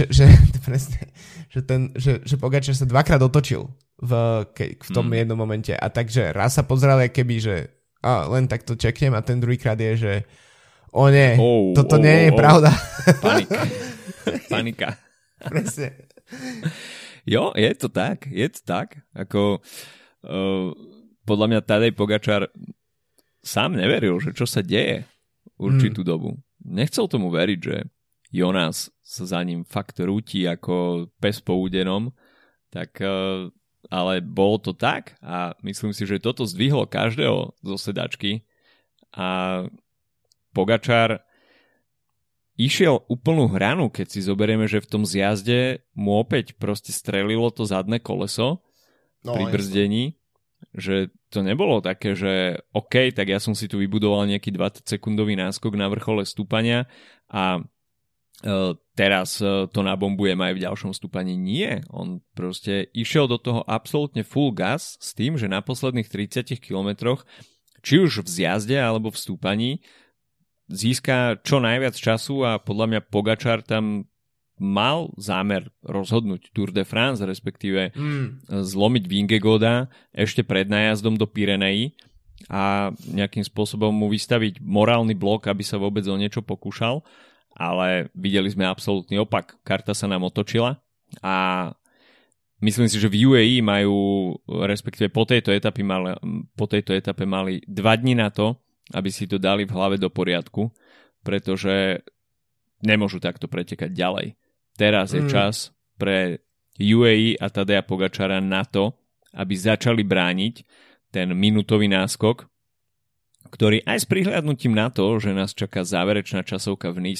že Pogačar sa 2-krát otočil v tom jednom momente a takže raz sa pozeral keby, že len takto čeknem a ten druhýkrát je, že toto nie je pravda. Panika. Presne. Jo, je to tak. Ako podľa mňa Tadej Pogačar sám neveril, že čo sa deje určitú dobu. Nechcel tomu veriť, že Jonas sa za ním fakt rúti ako pes po údenom, tak ale bolo to tak a myslím si, že toto zdvihlo každého zo sedačky a Pogačar išiel úplnú hranu, keď si zoberieme, že v tom zjazde mu opäť proste strelilo to zadné koleso pri brzdení, že to nebolo také, že OK, tak ja som si tu vybudoval nejaký 20-sekundový náskok na vrchole stúpania a teraz to nabombujem aj v ďalšom stúpaní. Nie, on proste išiel do toho absolútne full gas s tým, že na posledných 30 kilometroch, či už v zjazde alebo v stúpaní, získa čo najviac času a podľa mňa Pogačar tam mal zámer rozhodnúť Tour de France, respektíve zlomiť Vingegaarda ešte pred nájazdom do Pyrenejí a nejakým spôsobom mu vystaviť morálny blok, aby sa vôbec o niečo pokúšal, ale videli sme absolútny opak. Karta sa nám otočila a myslím si, že v UAE majú, respektíve po tejto etape mali 2 dni na to, aby si to dali v hlave do poriadku, pretože nemôžu takto pretekať ďalej. Teraz je čas pre UAE a Tadeja Pogačara na to, aby začali brániť ten minútový náskok, ktorý aj s prihľadnutím na to, že nás čaká záverečná časovka v Nice,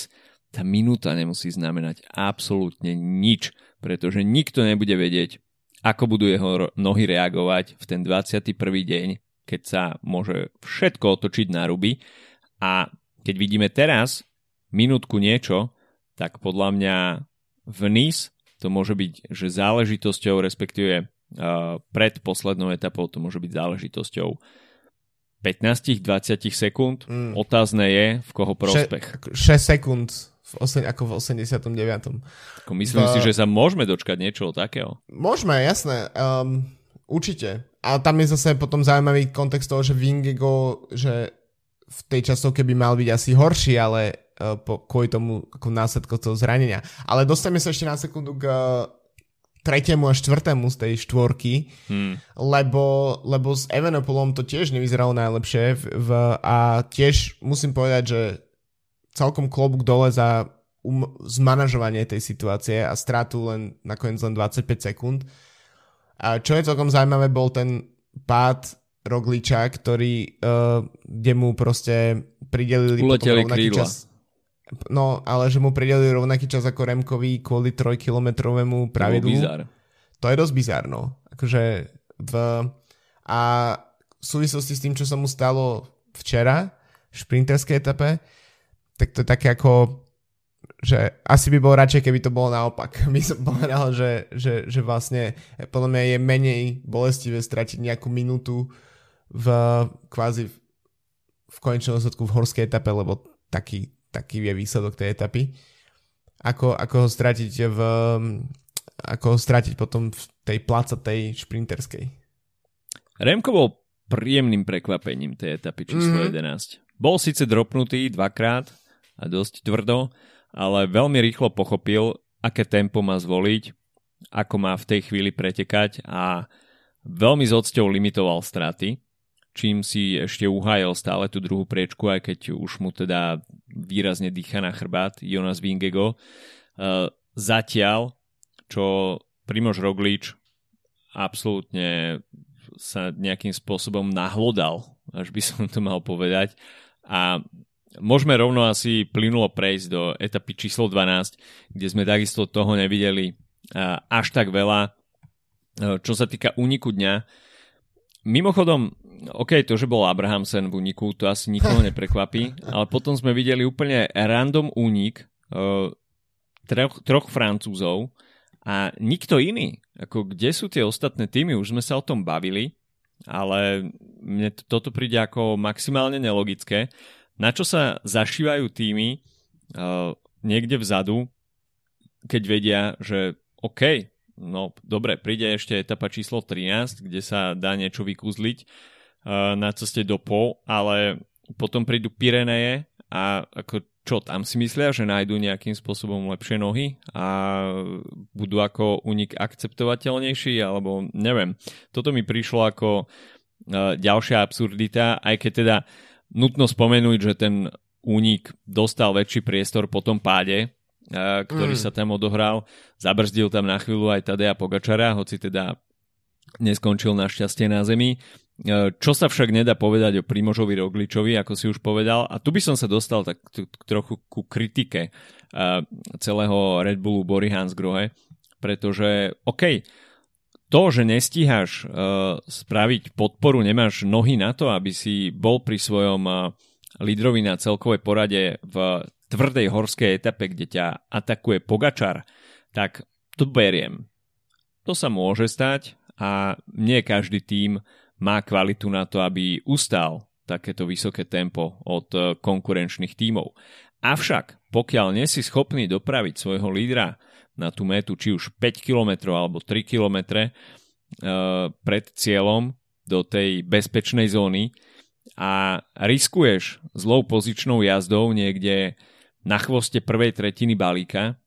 tá minúta nemusí znamenať absolútne nič, pretože nikto nebude vedieť, ako budú jeho nohy reagovať v ten 21. deň, keď sa môže všetko otočiť na ruby. A keď vidíme teraz minútku niečo, tak podľa mňa v Nice to môže byť, že záležitosťou, respektíve pred poslednou etapou to môže byť záležitosťou 15-20 sekúnd. Otázne je, v koho prospech. 6 sekúnd ako v 89. Myslím si, že sa môžeme dočkať niečo takého. Môžeme, jasné. Určite. A tam je zase potom zaujímavý kontext toho, že Vingegaard, že v tej časovke by mal byť asi horší, ale kvôli tomu ako následko toho zranenia. Ale dostaneme sa ešte na sekundu k 3. a 4. z tej štvorky, lebo s Evenepoelom to tiež nevyzeralo najlepšie a tiež musím povedať, že celkom klobúk dole za zmanažovanie tej situácie a stratu nakoniec len 25 sekúnd. A čo je celkom zaujímavé, bol ten pád Rogliča, kde mu proste pridelili uleteli krídla. Čas. No, ale že mu pridelili rovnaký čas ako Remkovi kvôli 3-kilometrovému pravidlu. To je dosť bizárno. Akože a v súvislosti s tým, čo sa mu stalo včera v šprinterskej etape, tak to je také ako, že asi by bol radšej, keby to bolo naopak. My som povedal, že vlastne podľa mňa je menej bolestivé stratiť nejakú minútu kvázi v konečnom dôsledku v horskej etape, lebo taký je výsledok tej etapy. Ako ho stratiť potom v tej placatej šprinterskej. Remko bol príjemným prekvapením tej etapy číslo 11. Bol síce dropnutý dvakrát a dosť tvrdo, ale veľmi rýchlo pochopil, aké tempo má zvoliť, ako má v tej chvíli pretekať a veľmi s odsťou limitoval straty, čím si ešte uhájil stále tú druhú priečku, aj keď už mu teda výrazne dýcha na chrbát Jonas Vingegaard. Zatiaľ, čo Primož Roglič absolútne sa nejakým spôsobom nahlodal, až by som to mal povedať. A môžeme rovno asi plynulo prejsť do etapy číslo 12, kde sme takisto toho nevideli až tak veľa. Čo sa týka úniku dňa, mimochodom, to, že bol Abrahamsen v úniku, to asi nikoho neprekvapí, ale potom sme videli úplne random únik troch Francúzov a nikto iný. Kde sú tie ostatné týmy? Už sme sa o tom bavili, ale mne toto príde ako maximálne nelogické. Na čo sa zašívajú týmy niekde vzadu, keď vedia, že dobre, príde ešte etapa číslo 13, kde sa dá niečo vykúzliť na ceste do Po, ale potom prídu Pyreneje a čo tam si myslia, že nájdú nejakým spôsobom lepšie nohy a budú ako únik akceptovateľnejší, alebo neviem. Toto mi prišlo ako ďalšia absurdita, aj keď teda nutno spomenúť, že ten únik dostal väčší priestor po tom páde, ktorý sa tam odohral. Zabrzdil tam na chvíľu aj Tadeja Pogačara, hoci teda neskončil našťastie na zemi. Čo sa však nedá povedať o Primožovi Rogličovi, ako si už povedal. A tu by som sa dostal tak trochu ku kritike celého Red Bullu Bory Hansgrohe, pretože to, že nestíhaš spraviť podporu, nemáš nohy na to, aby si bol pri svojom lídrovi na celkovej porade v tvrdej horskej etape, kde ťa atakuje Pogačar, tak to beriem. To sa môže stať a nie každý tím má kvalitu na to, aby ustál takéto vysoké tempo od konkurenčných tímov. Avšak, pokiaľ nie si schopný dopraviť svojho lídra na tú metu, či už 5 km alebo 3 km pred cieľom do tej bezpečnej zóny a riskuješ zlou pozičnou jazdou niekde na chvoste prvej tretiny balíka,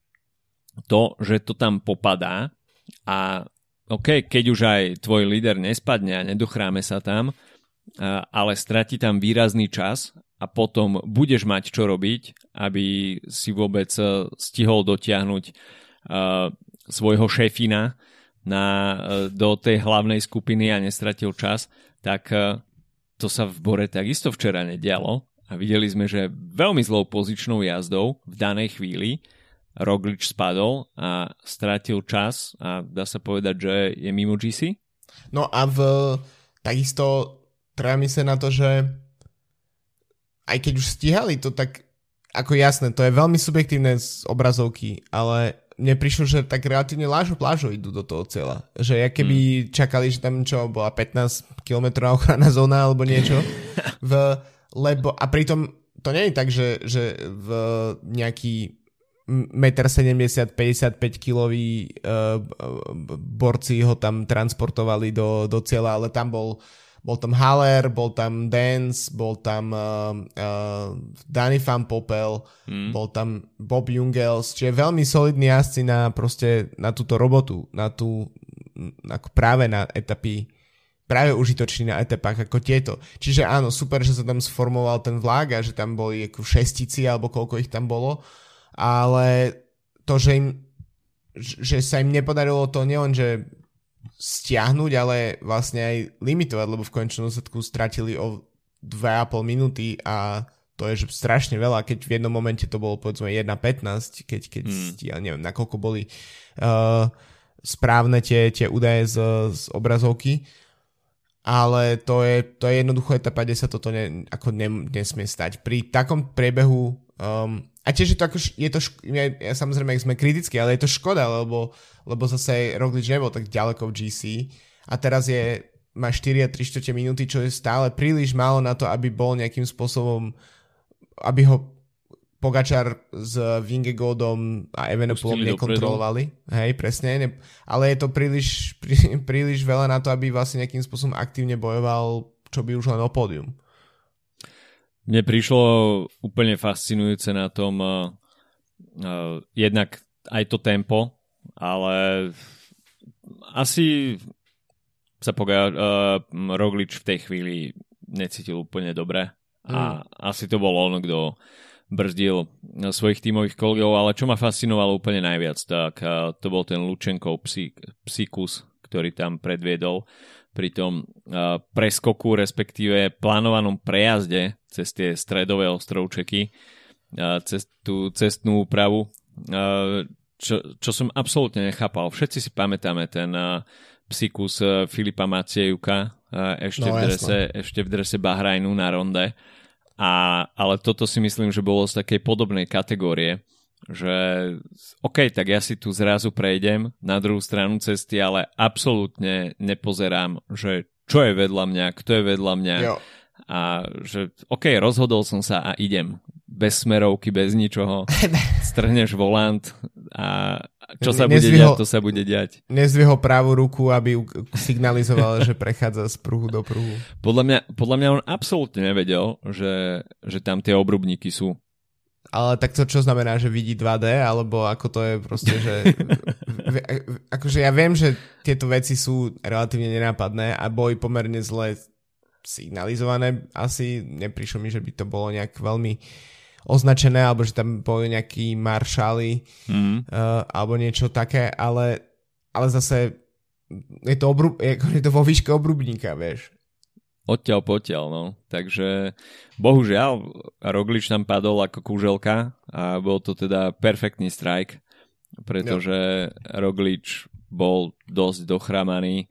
že to tam popadá a keď už aj tvoj líder nespadne a nedochráme sa tam, ale stratí tam výrazný čas a potom budeš mať čo robiť, aby si vôbec stihol dotiahnuť svojho šéfina do tej hlavnej skupiny a nestratil čas, tak to sa v Bore takisto včera nedialo a videli sme, že veľmi zlou pozičnou jazdou v danej chvíli Roglič spadol a strátil čas a dá sa povedať, že je mimo GC? No a takisto treba myslieť na to, že aj keď už stíhali to, tak ako jasné, to je veľmi subjektívne z obrazovky, ale mne prišlo, že tak relatívne plážo idú do toho cieľa. Že keby čakali, že tam bola 15 km ochranná zóna alebo niečo. A pritom to nie je tak, že v nejaký 1,70 m, 55 kilový borci ho tam transportovali do cieľa, ale tam bol tam Haller, bol tam Dance, bol tam Dani van Poppel, bol tam Bob Jungels, čiže veľmi solidní jazdci na túto robotu, práve na etapy, práve užitoční na etapách ako tieto. Čiže áno, super, že sa tam sformoval ten vlak a že tam boli ako šestici alebo koľko ich tam bolo, ale to, že sa im nepodarilo to nielen, že stiahnuť, ale vlastne aj limitovať, lebo v konečnom dôsledku stratili o 2,5 minúty a to je že strašne veľa, keď v jednom momente to bolo povedzme 1,15, keď ja neviem, nakoľko boli správne tie údaje z obrazovky, ale to je jednoducho etapa, kde sa toto nesmie stať. Pri takom priebehu a tiež je to ja samozrejme, ak sme kritickí, ale je to škoda, lebo zase Roglič nebol tak ďaleko v GC a teraz má 4 a 3/4 minúty, čo je stále príliš málo na to, aby bol nejakým spôsobom, aby ho Pogačar s Vingegaardom a Evenepoelom nekontrolovali. Hej, presne. Ale je to príliš veľa na to, aby vlastne nejakým spôsobom aktívne bojoval, čo by už len o pódium. Mne prišlo úplne fascinujúce na tom jednak aj to tempo, ale asi sa Roglič v tej chvíli necítil úplne dobre a asi to bol on, kto brzdil svojich tímových kolegov, ale čo ma fascinovalo úplne najviac, tak to bol ten Lučenkov psíkus, ktorý tam predviedol pri tom preskoku, respektíve plánovanom prejazde cez tie stredové ostrovčeky, cez tú cestnú úpravu, čo som absolútne nechápal. Všetci si pamätáme ten psíkus Filipa Maciejuka ešte v drese Bahrajnu na ronde, ale toto si myslím, že bolo z takej podobnej kategórie, že OK, tak ja si tu zrazu prejdem na druhú stranu cesty, ale absolútne nepozerám, že čo je vedľa mňa, kto je vedľa mňa. Jo. A že OK, rozhodol som sa a idem. Bez smerovky, bez ničoho. Strhneš volant a čo sa bude diať, to sa bude diať. Nezdvihol pravú ruku, aby signalizoval, že prechádza z pruhu do pruhu. Podľa mňa on absolútne nevedel, že tam tie obrubníky sú. Ale tak to čo znamená, že vidí 2D, alebo ako to je proste, že akože ja viem, že tieto veci sú relatívne nenápadné a boli pomerne zle signalizované. Asi neprišlo mi, že by to bolo nejak veľmi označené, alebo že tam boli nejakí maršáli alebo niečo také, ale zase je to vo výške obrubníka, vieš. Odtiaľ potiaľ, no. Takže bohužiaľ Roglič tam padol ako kúželka a bol to teda perfektný strike, pretože Roglič bol dosť dochramaný.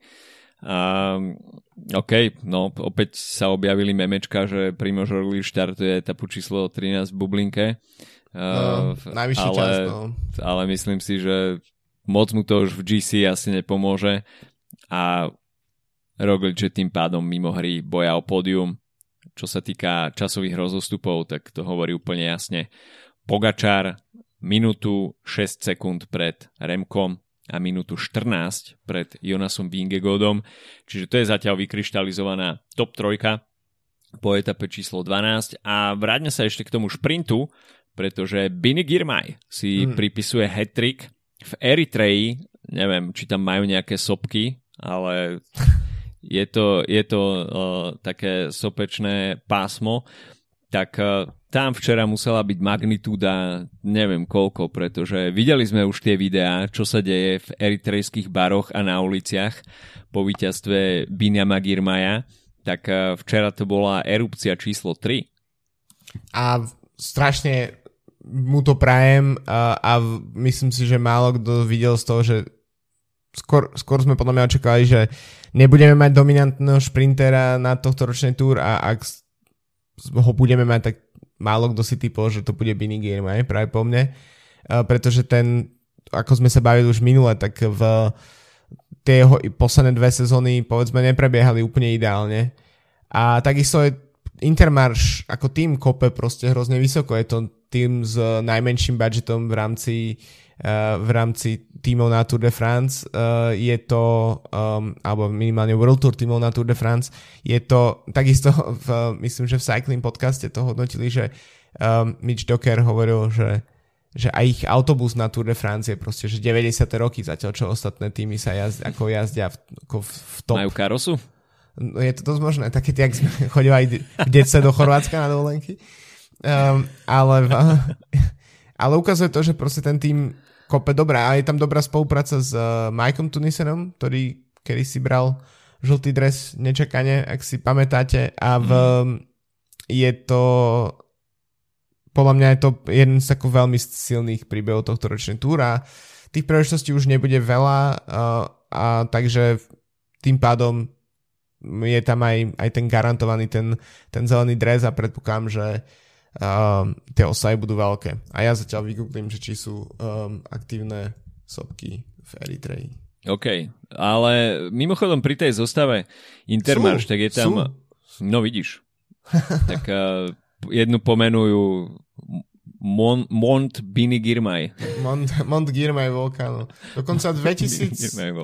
OK, no opäť sa objavili memečka, že Primož Roglič štartuje etapu číslo 13 v Bublinke. Najvyšší čas, no. Ale myslím si, že moc mu to už v GC asi nepomôže a Roglič, že tým pádom mimo hry boja o pódium. Čo sa týka časových rozostupov, tak to hovorí úplne jasne. Pogačar minútu 6 sekúnd pred Remkom a minútu 14 pred Jonasom Vingegaardom. Čiže to je zatiaľ vykryštalizovaná top 3 po etape číslo 12. A vráťme sa ešte k tomu šprintu, pretože Bini Girmay si pripisuje hat-trick v Eritreji. Neviem, či tam majú nejaké sopky, ale je to také sopečné pásmo, tak tam včera musela byť magnitúda neviem koľko, pretože videli sme už tie videá, čo sa deje v eritrejských baroch a na uliciach po víťazstve Binyama Girmaya, tak včera to bola erupcia číslo 3. a strašne mu to prajem a myslím si, že málo kto videl z toho, že skôr sme podľa mňa očakávali, že nebudeme mať dominantného šprintera na tohto ročnej túr a ak ho budeme mať, tak málo kto si typol, že to bude Binny Girmay práve po mne, pretože ten, ako sme sa bavili už minule, tak v tie jeho posledné 2 sezóny povedzme neprebiehali úplne ideálne a takisto je Intermarché ako tým kope proste hrozne vysoko, je to tým s najmenším budžetom v rámci tímov na Tour de France, je to alebo minimálne World Tour tímov na Tour de France, je to takisto myslím, že v Cycling podcaste to hodnotili, že Mitch Docker hovoril, že aj ich autobus na Tour de France je proste, že 90. roky, zatiaľ čo ostatné týmy sa jazdia v top. Majú karosu? No, je to dosť možné, také jak sme chodili aj v detstve do Chorvátska na dovolenky. Ale ukazuje to, že proste ten tým kope dobrá a je tam dobrá spolupráca s Mikeom Tunisenom, ktorý kedy si bral žltý dres nečakane, ak si pamätáte, a je to podľa mňa je to jeden z takých veľmi silných príbehov tohto ročnej túr a tých príležitostí už nebude veľa a takže tým pádom je tam aj ten garantovaný ten zelený dres a predpokladám, že tie oslavy budú veľké. A ja zatiaľ vygooglím, že či sú aktívne sopky v Eritreji. OK, ale mimochodom pri tej zostave Intermarché, tak je tam... No vidíš. Tak jednu pomenujú Mont Binny Girmay. Mont Girmay vulkánu. Dokonca v 2011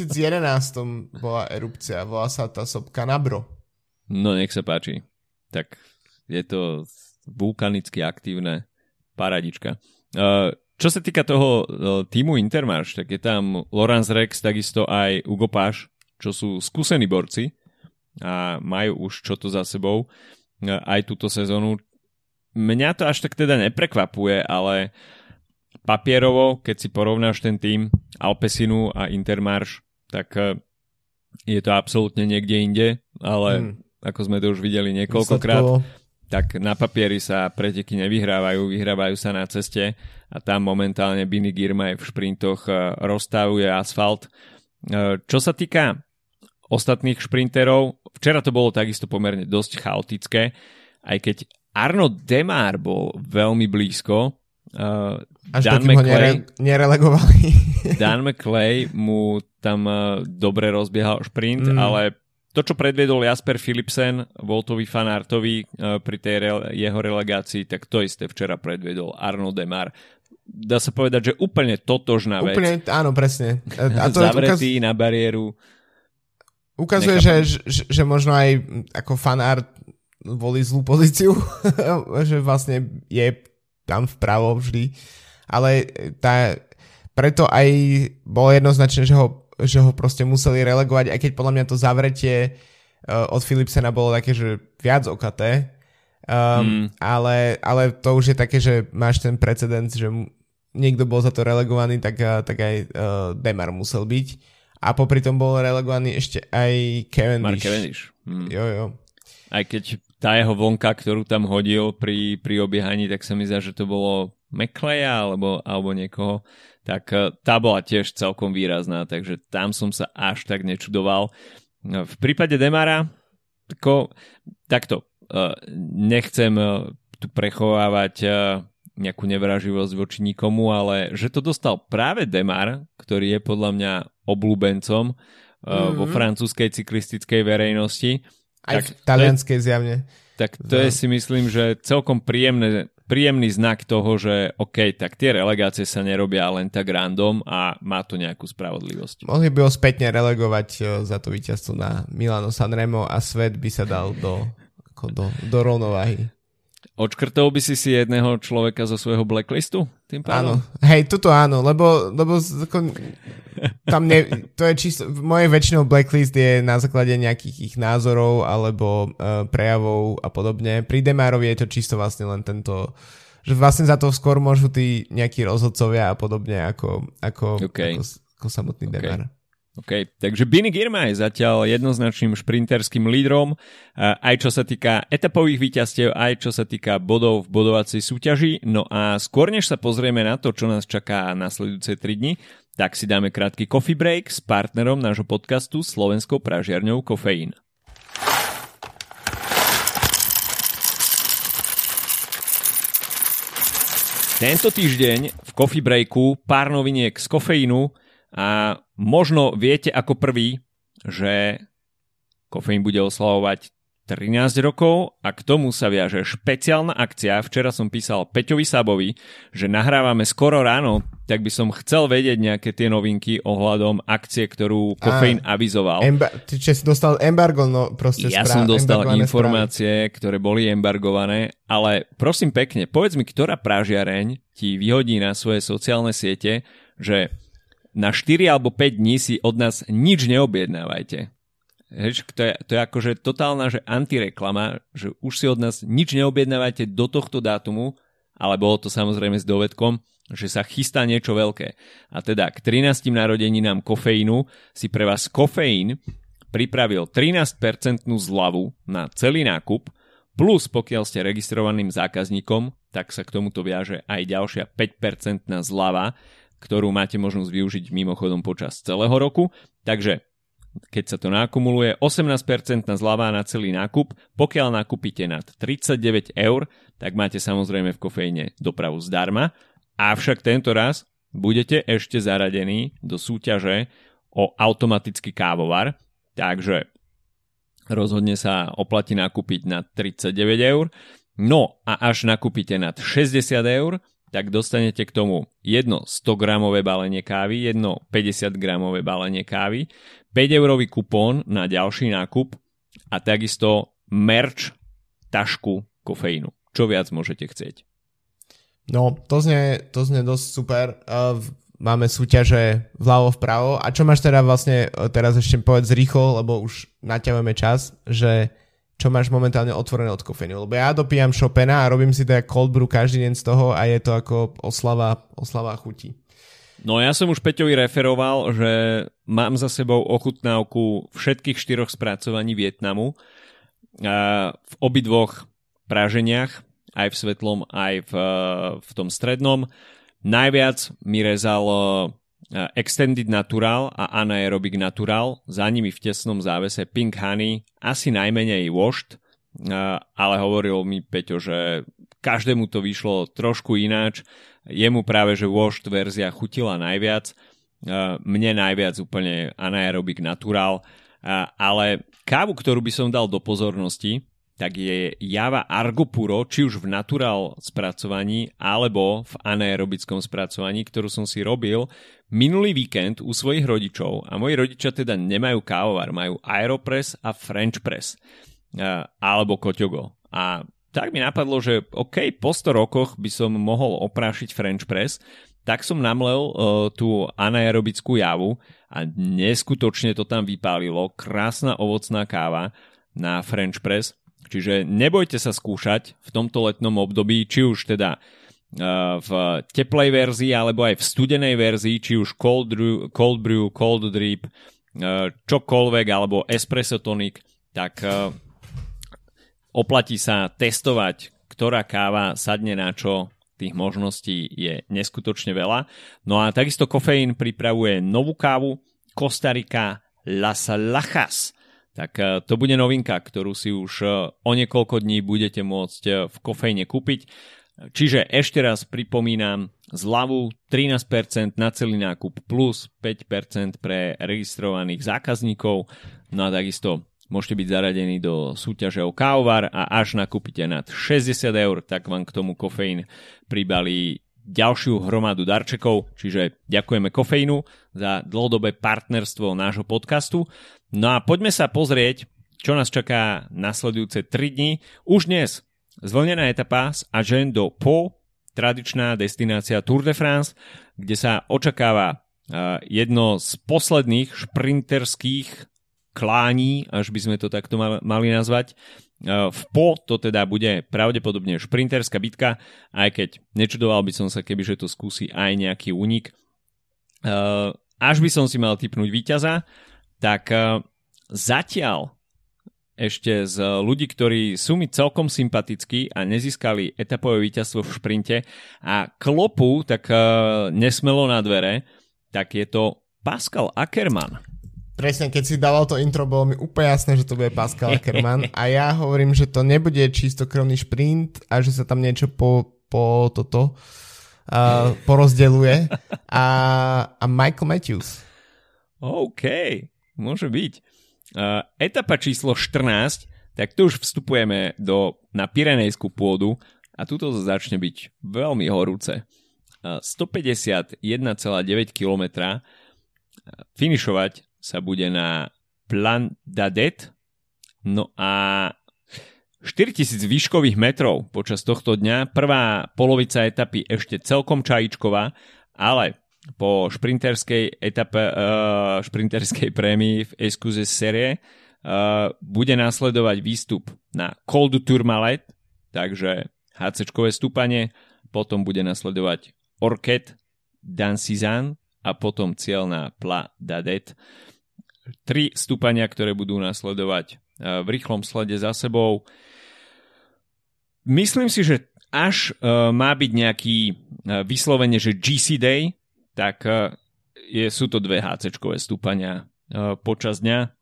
bola erupcia. Volá sa tá sopka Nabro. No nech sa páči. Tak je to vulkanicky aktívne paradička. Čo sa týka toho týmu Intermarché, tak je tam Laurens Rex, takisto aj Hugo Páš, čo sú skúsení borci a majú už čo to za sebou aj túto sezónu. Mňa to až tak teda neprekvapuje, ale papierovo, keď si porovnáš ten tým Alpecinu a Intermarché, tak je to absolútne niekde inde, ale ako sme to už videli niekoľkokrát, tak na papieri sa preteky vyhrávajú sa na ceste a tam momentálne Binny Girmay v šprintoch rozstavuje asfalt. Čo sa týka ostatných šprinterov, včera to bolo takisto pomerne dosť chaotické, aj keď Arnaud Démare bol veľmi blízko. Až Dan McClay nerelegovali. Dan McClay mu tam dobre rozbiehal šprint, ale to, čo predviedol Jasper Philipsen Woltovi van Aertovi pri tej jeho relegácii, tak to isté včera predviedol Arnaud Démare. Dá sa povedať, že úplne totožná vec. Úplne, áno, presne. A to zavretý na bariéru. Ukazuje, že možno aj ako Van Aert volí zlú pozíciu, že vlastne je tam vpravo vždy, ale preto aj bolo jednoznačné, že ho proste museli relegovať, aj keď podľa mňa to zavretie od Philipsena bolo také, že viac okaté, ale to už je také, že máš ten precedens, že niekto bol za to relegovaný, tak aj Démare musel byť a popri tom bol relegovaný ešte aj Cavendish. Mark Cavendish. Jo. Aj keď tá jeho vonka, ktorú tam hodil pri obiehaní, tak sa mi zdá, že to bolo McClaya alebo niekoho, tak tá bola tiež celkom výrazná, takže tam som sa až tak nečudoval. V prípade Démara takto nechcem tu prechovávať nejakú nevraživosť voči nikomu, ale že to dostal práve Démare, ktorý je podľa mňa obľúbencom vo francúzskej cyklistickej verejnosti. Aj v talianskej zjavne. Tak to je si myslím, že celkom príjemný znak toho, že OK, tak tie relegácie sa nerobia len tak random a má to nejakú spravodlivosť. Mohli by ho spätne relegovať za to víťazstvo na Milano Sanremo a svet by sa dal do rovnováhy. Odškrtol by si jedného človeka zo svojho blacklistu? Tým pádom? Áno. Hej, toto áno, lebo tam to je čisto, moje väčšinou blacklist je na základe nejakých ich názorov alebo prejavov a podobne. Pri Démarovi je to čisto vlastne len tento, že vlastne za to skôr môžu tí nejakí rozhodcovia a podobne ako samotný Démare. Okay. Takže Bini Girmay je zatiaľ jednoznačným šprinterským lídrom, aj čo sa týka etapových víťazstiev, aj čo sa týka bodov v bodovacej súťaži. No a skôr než sa pozrieme na to, čo nás čaká nasledujúce 3 dni, tak si dáme krátky coffee break s partnerom nášho podcastu slovenskou pražiarňou Kofeín. Tento týždeň v coffee breaku pár noviniek z Kofeínu. A možno viete ako prvý, že Kofeín bude oslavovať 13 rokov a k tomu sa viaže špeciálna akcia. Včera som písal Peťovi Sabovi, že nahrávame skoro ráno, tak by som chcel vedieť nejaké tie novinky ohľadom akcie, ktorú Kofeín avizoval. Ty si dostal embargo, no proste Ja som dostal informácie, ktoré boli embargované, ale prosím pekne, povedz mi, ktorá pražiareň ti vyhodí na svoje sociálne siete, že na 4 alebo 5 dní si od nás nič neobjednávajte. To je akože totálna že antireklama, že už si od nás nič neobjednávajte do tohto dátumu, ale bolo to samozrejme s dovedkom, že sa chystá niečo veľké. A teda k 13. narodeninám Kofeínu si pre vás Kofeín pripravil 13% zľavu na celý nákup, plus pokiaľ ste registrovaným zákazníkom, tak sa k tomuto viaže aj ďalšia 5% zľava, ktorú máte možnosť využiť mimochodom počas celého roku. Takže keď sa to nakumuluje, 18% zľava na celý nákup. Pokiaľ nakúpite nad 39 €, tak máte samozrejme v Kofeíne dopravu zdarma. Avšak tento raz budete ešte zaradení do súťaže o automatický kávovar. Takže rozhodne sa oplatí nakúpiť nad 39 €. No a až nakúpite nad 60 €, tak dostanete k tomu jedno 100-gramové balenie kávy, jedno 50-gramové balenie kávy, 5-eurový kupón na ďalší nákup a takisto merch tašku Kofeínu. Čo viac môžete chcieť? No, to znie dosť super. Máme súťaže vľavo vpravo. A čo máš teda vlastne, teraz ešte povedz rýchlo, lebo už naťahujeme čas, že čo máš momentálne otvorené od Kofeínu. Lebo ja dopíjam Chopina a robím si teda cold brew každý deň z toho a je to ako oslava chutí. No ja som už Peťovi referoval, že mám za sebou ochutnávku všetkých 4 spracovaní Vietnamu v obidvoch praženiach, aj v svetlom, aj v tom strednom. Najviac mi rezal Extended Natural a Anaerobic Natural, za nimi v tesnom závese Pink Honey, asi najmenej Washed, ale hovoril mi Peťo, že každému to vyšlo trošku ináč. Jemu práve, že Washed verzia chutila najviac, mne najviac úplne Anaerobic Natural, ale kávu, ktorú by som dal do pozornosti, tak je Java Argo Puro, či už v natural spracovaní, alebo v anaerobickom spracovaní, ktorú som si robil minulý víkend u svojich rodičov. A moji rodičia teda nemajú kávovar, majú Aeropress a French Press, alebo Koťogo. A tak mi napadlo, že OK, po 100 rokoch by som mohol oprášiť French Press, tak som namlel tú anaerobickú javu a neskutočne to tam vypálilo. Krásna ovocná káva na French Press. Čiže nebojte sa skúšať v tomto letnom období, či už teda v teplej verzii, alebo aj v studenej verzii, či už cold brew, cold drip, čokoľvek, alebo espresso tonic, tak oplatí sa testovať, ktorá káva sadne na čo. Tých možností je neskutočne veľa. No a takisto Kofeín pripravuje novú kávu Costa Rica Las Lajas. Tak to bude novinka, ktorú si už o niekoľko dní budete môcť v Kofeíne kúpiť. Čiže ešte raz pripomínam, zľavu 13% na celý nákup plus 5% pre registrovaných zákazníkov. No a takisto môžete byť zaradení do súťaže o kávovar a až nakúpite nad 60 €, tak vám k tomu Kofeín pribalí ďalšiu hromadu darčekov, čiže ďakujeme Kofeínu za dlhodobé partnerstvo nášho podcastu. No a poďme sa pozrieť, čo nás čaká nasledujúce 3 dni. Už dnes zvlnená etapa z Agen do Pau, tradičná destinácia Tour de France, kde sa očakáva jedno z posledných šprinterských klání, až by sme to takto mali nazvať. V Po to teda bude pravdepodobne šprinterská bitka, aj keď nečudoval by som sa, kebyže to skúsi aj nejaký únik. až by som si mal tipnúť víťaza, tak zatiaľ ešte z ľudí, ktorí sú mi celkom sympatickí a nezískali etapové víťazstvo v šprinte a klopu tak nesmelo na dvere, tak je to Pascal Ackermann. Presne, keď si dával to intro, bolo mi úplne jasné, že to bude Pascal Ackermann a ja hovorím, že to nebude čistokrvný šprint a že sa tam niečo porozdeľuje a Michael Matthews. OK, môže byť. Etapa číslo 14, tak tu už vstupujeme na Pyrenejskú pôdu a tuto začne byť veľmi horúce. 151,9 km. Finišovať sa bude na Plan d'Adet. No a 4000 výškových metrov počas tohto dňa. Prvá polovica etapy ešte celkom čajíčková, ale po šprinterskej etape, šprinterskej prémii v Excuse Serie bude nasledovať výstup na Col du Tourmalet, takže HC-čkové stúpanie, potom bude nasledovať Orquet d'Ancizan a potom cieľ na Pla d'Adet. 3 stúpania, ktoré budú nasledovať v rýchlom slede za sebou. Myslím si, že až má byť nejaký vyslovene, že GC Day, tak sú to 2 HC-čkové stúpania počas dňa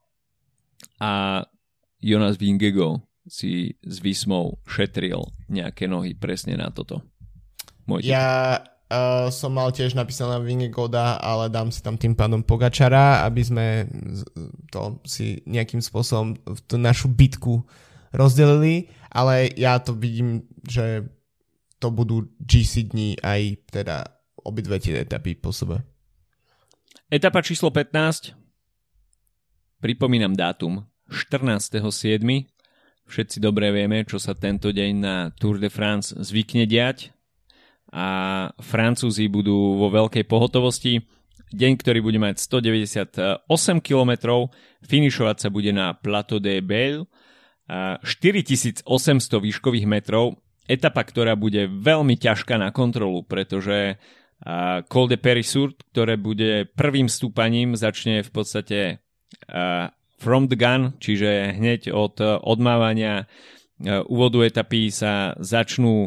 a Jonas Vingegaard si s Vismou šetril nejaké nohy presne na toto. Ja som mal tiež napísané na Vingegaarda, ale dám si tam tým pádom Pogačara, aby sme to si nejakým spôsobom tú našu bitku rozdelili, ale ja to vidím, že to budú GC dní aj teda obidve tie etapy po sebe. Etapa číslo 15. Pripomínam dátum 14.7. Všetci dobre vieme, čo sa tento deň na Tour de France zvykne diať a Francúzi budú vo veľkej pohotovosti. Deň, ktorý bude mať 198 km, finišovať sa bude na Plateau de Belle, 4800 výškových metrov. Etapa, ktorá bude veľmi ťažká na kontrolu, pretože Col de Peyresourde, ktoré bude prvým stúpaním, začne v podstate from the gun, čiže hneď od odmávania úvodu etapy sa začnú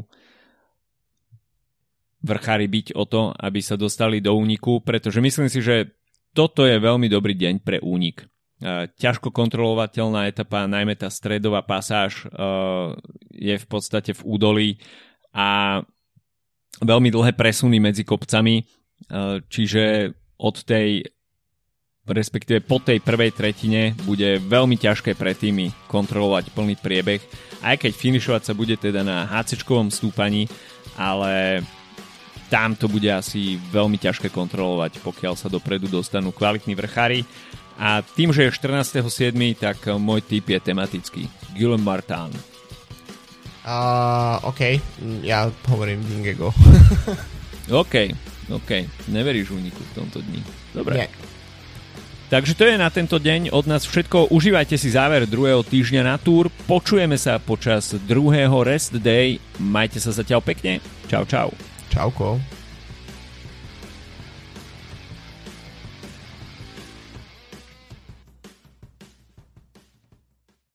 vrchári byť o to, aby sa dostali do úniku, pretože myslím si, že toto je veľmi dobrý deň pre únik. Ťažko kontrolovateľná etapa, najmä tá stredová pasáž je v podstate v údolí a veľmi dlhé presuny medzi kopcami, čiže od tej, respektíve po tej prvej tretine bude veľmi ťažké pre týmy kontrolovať plný priebeh, aj keď finišovať sa bude teda na HC-čkovom stúpaní, ale tam to bude asi veľmi ťažké kontrolovať, pokiaľ sa dopredu dostanú kvalitní vrchári. A tým, že je 14.7., tak môj tip je tematický. Guillaume Martin. OK, ja hovorím Vingegaard. OK, neveríš úniku v tomto dni. Dobre. Nie. Takže to je na tento deň od nás všetko. Užívajte si záver druhého týždňa na Tour. Počujeme sa počas druhého rest day. Majte sa zatiaľ pekne. Čau. Čauko.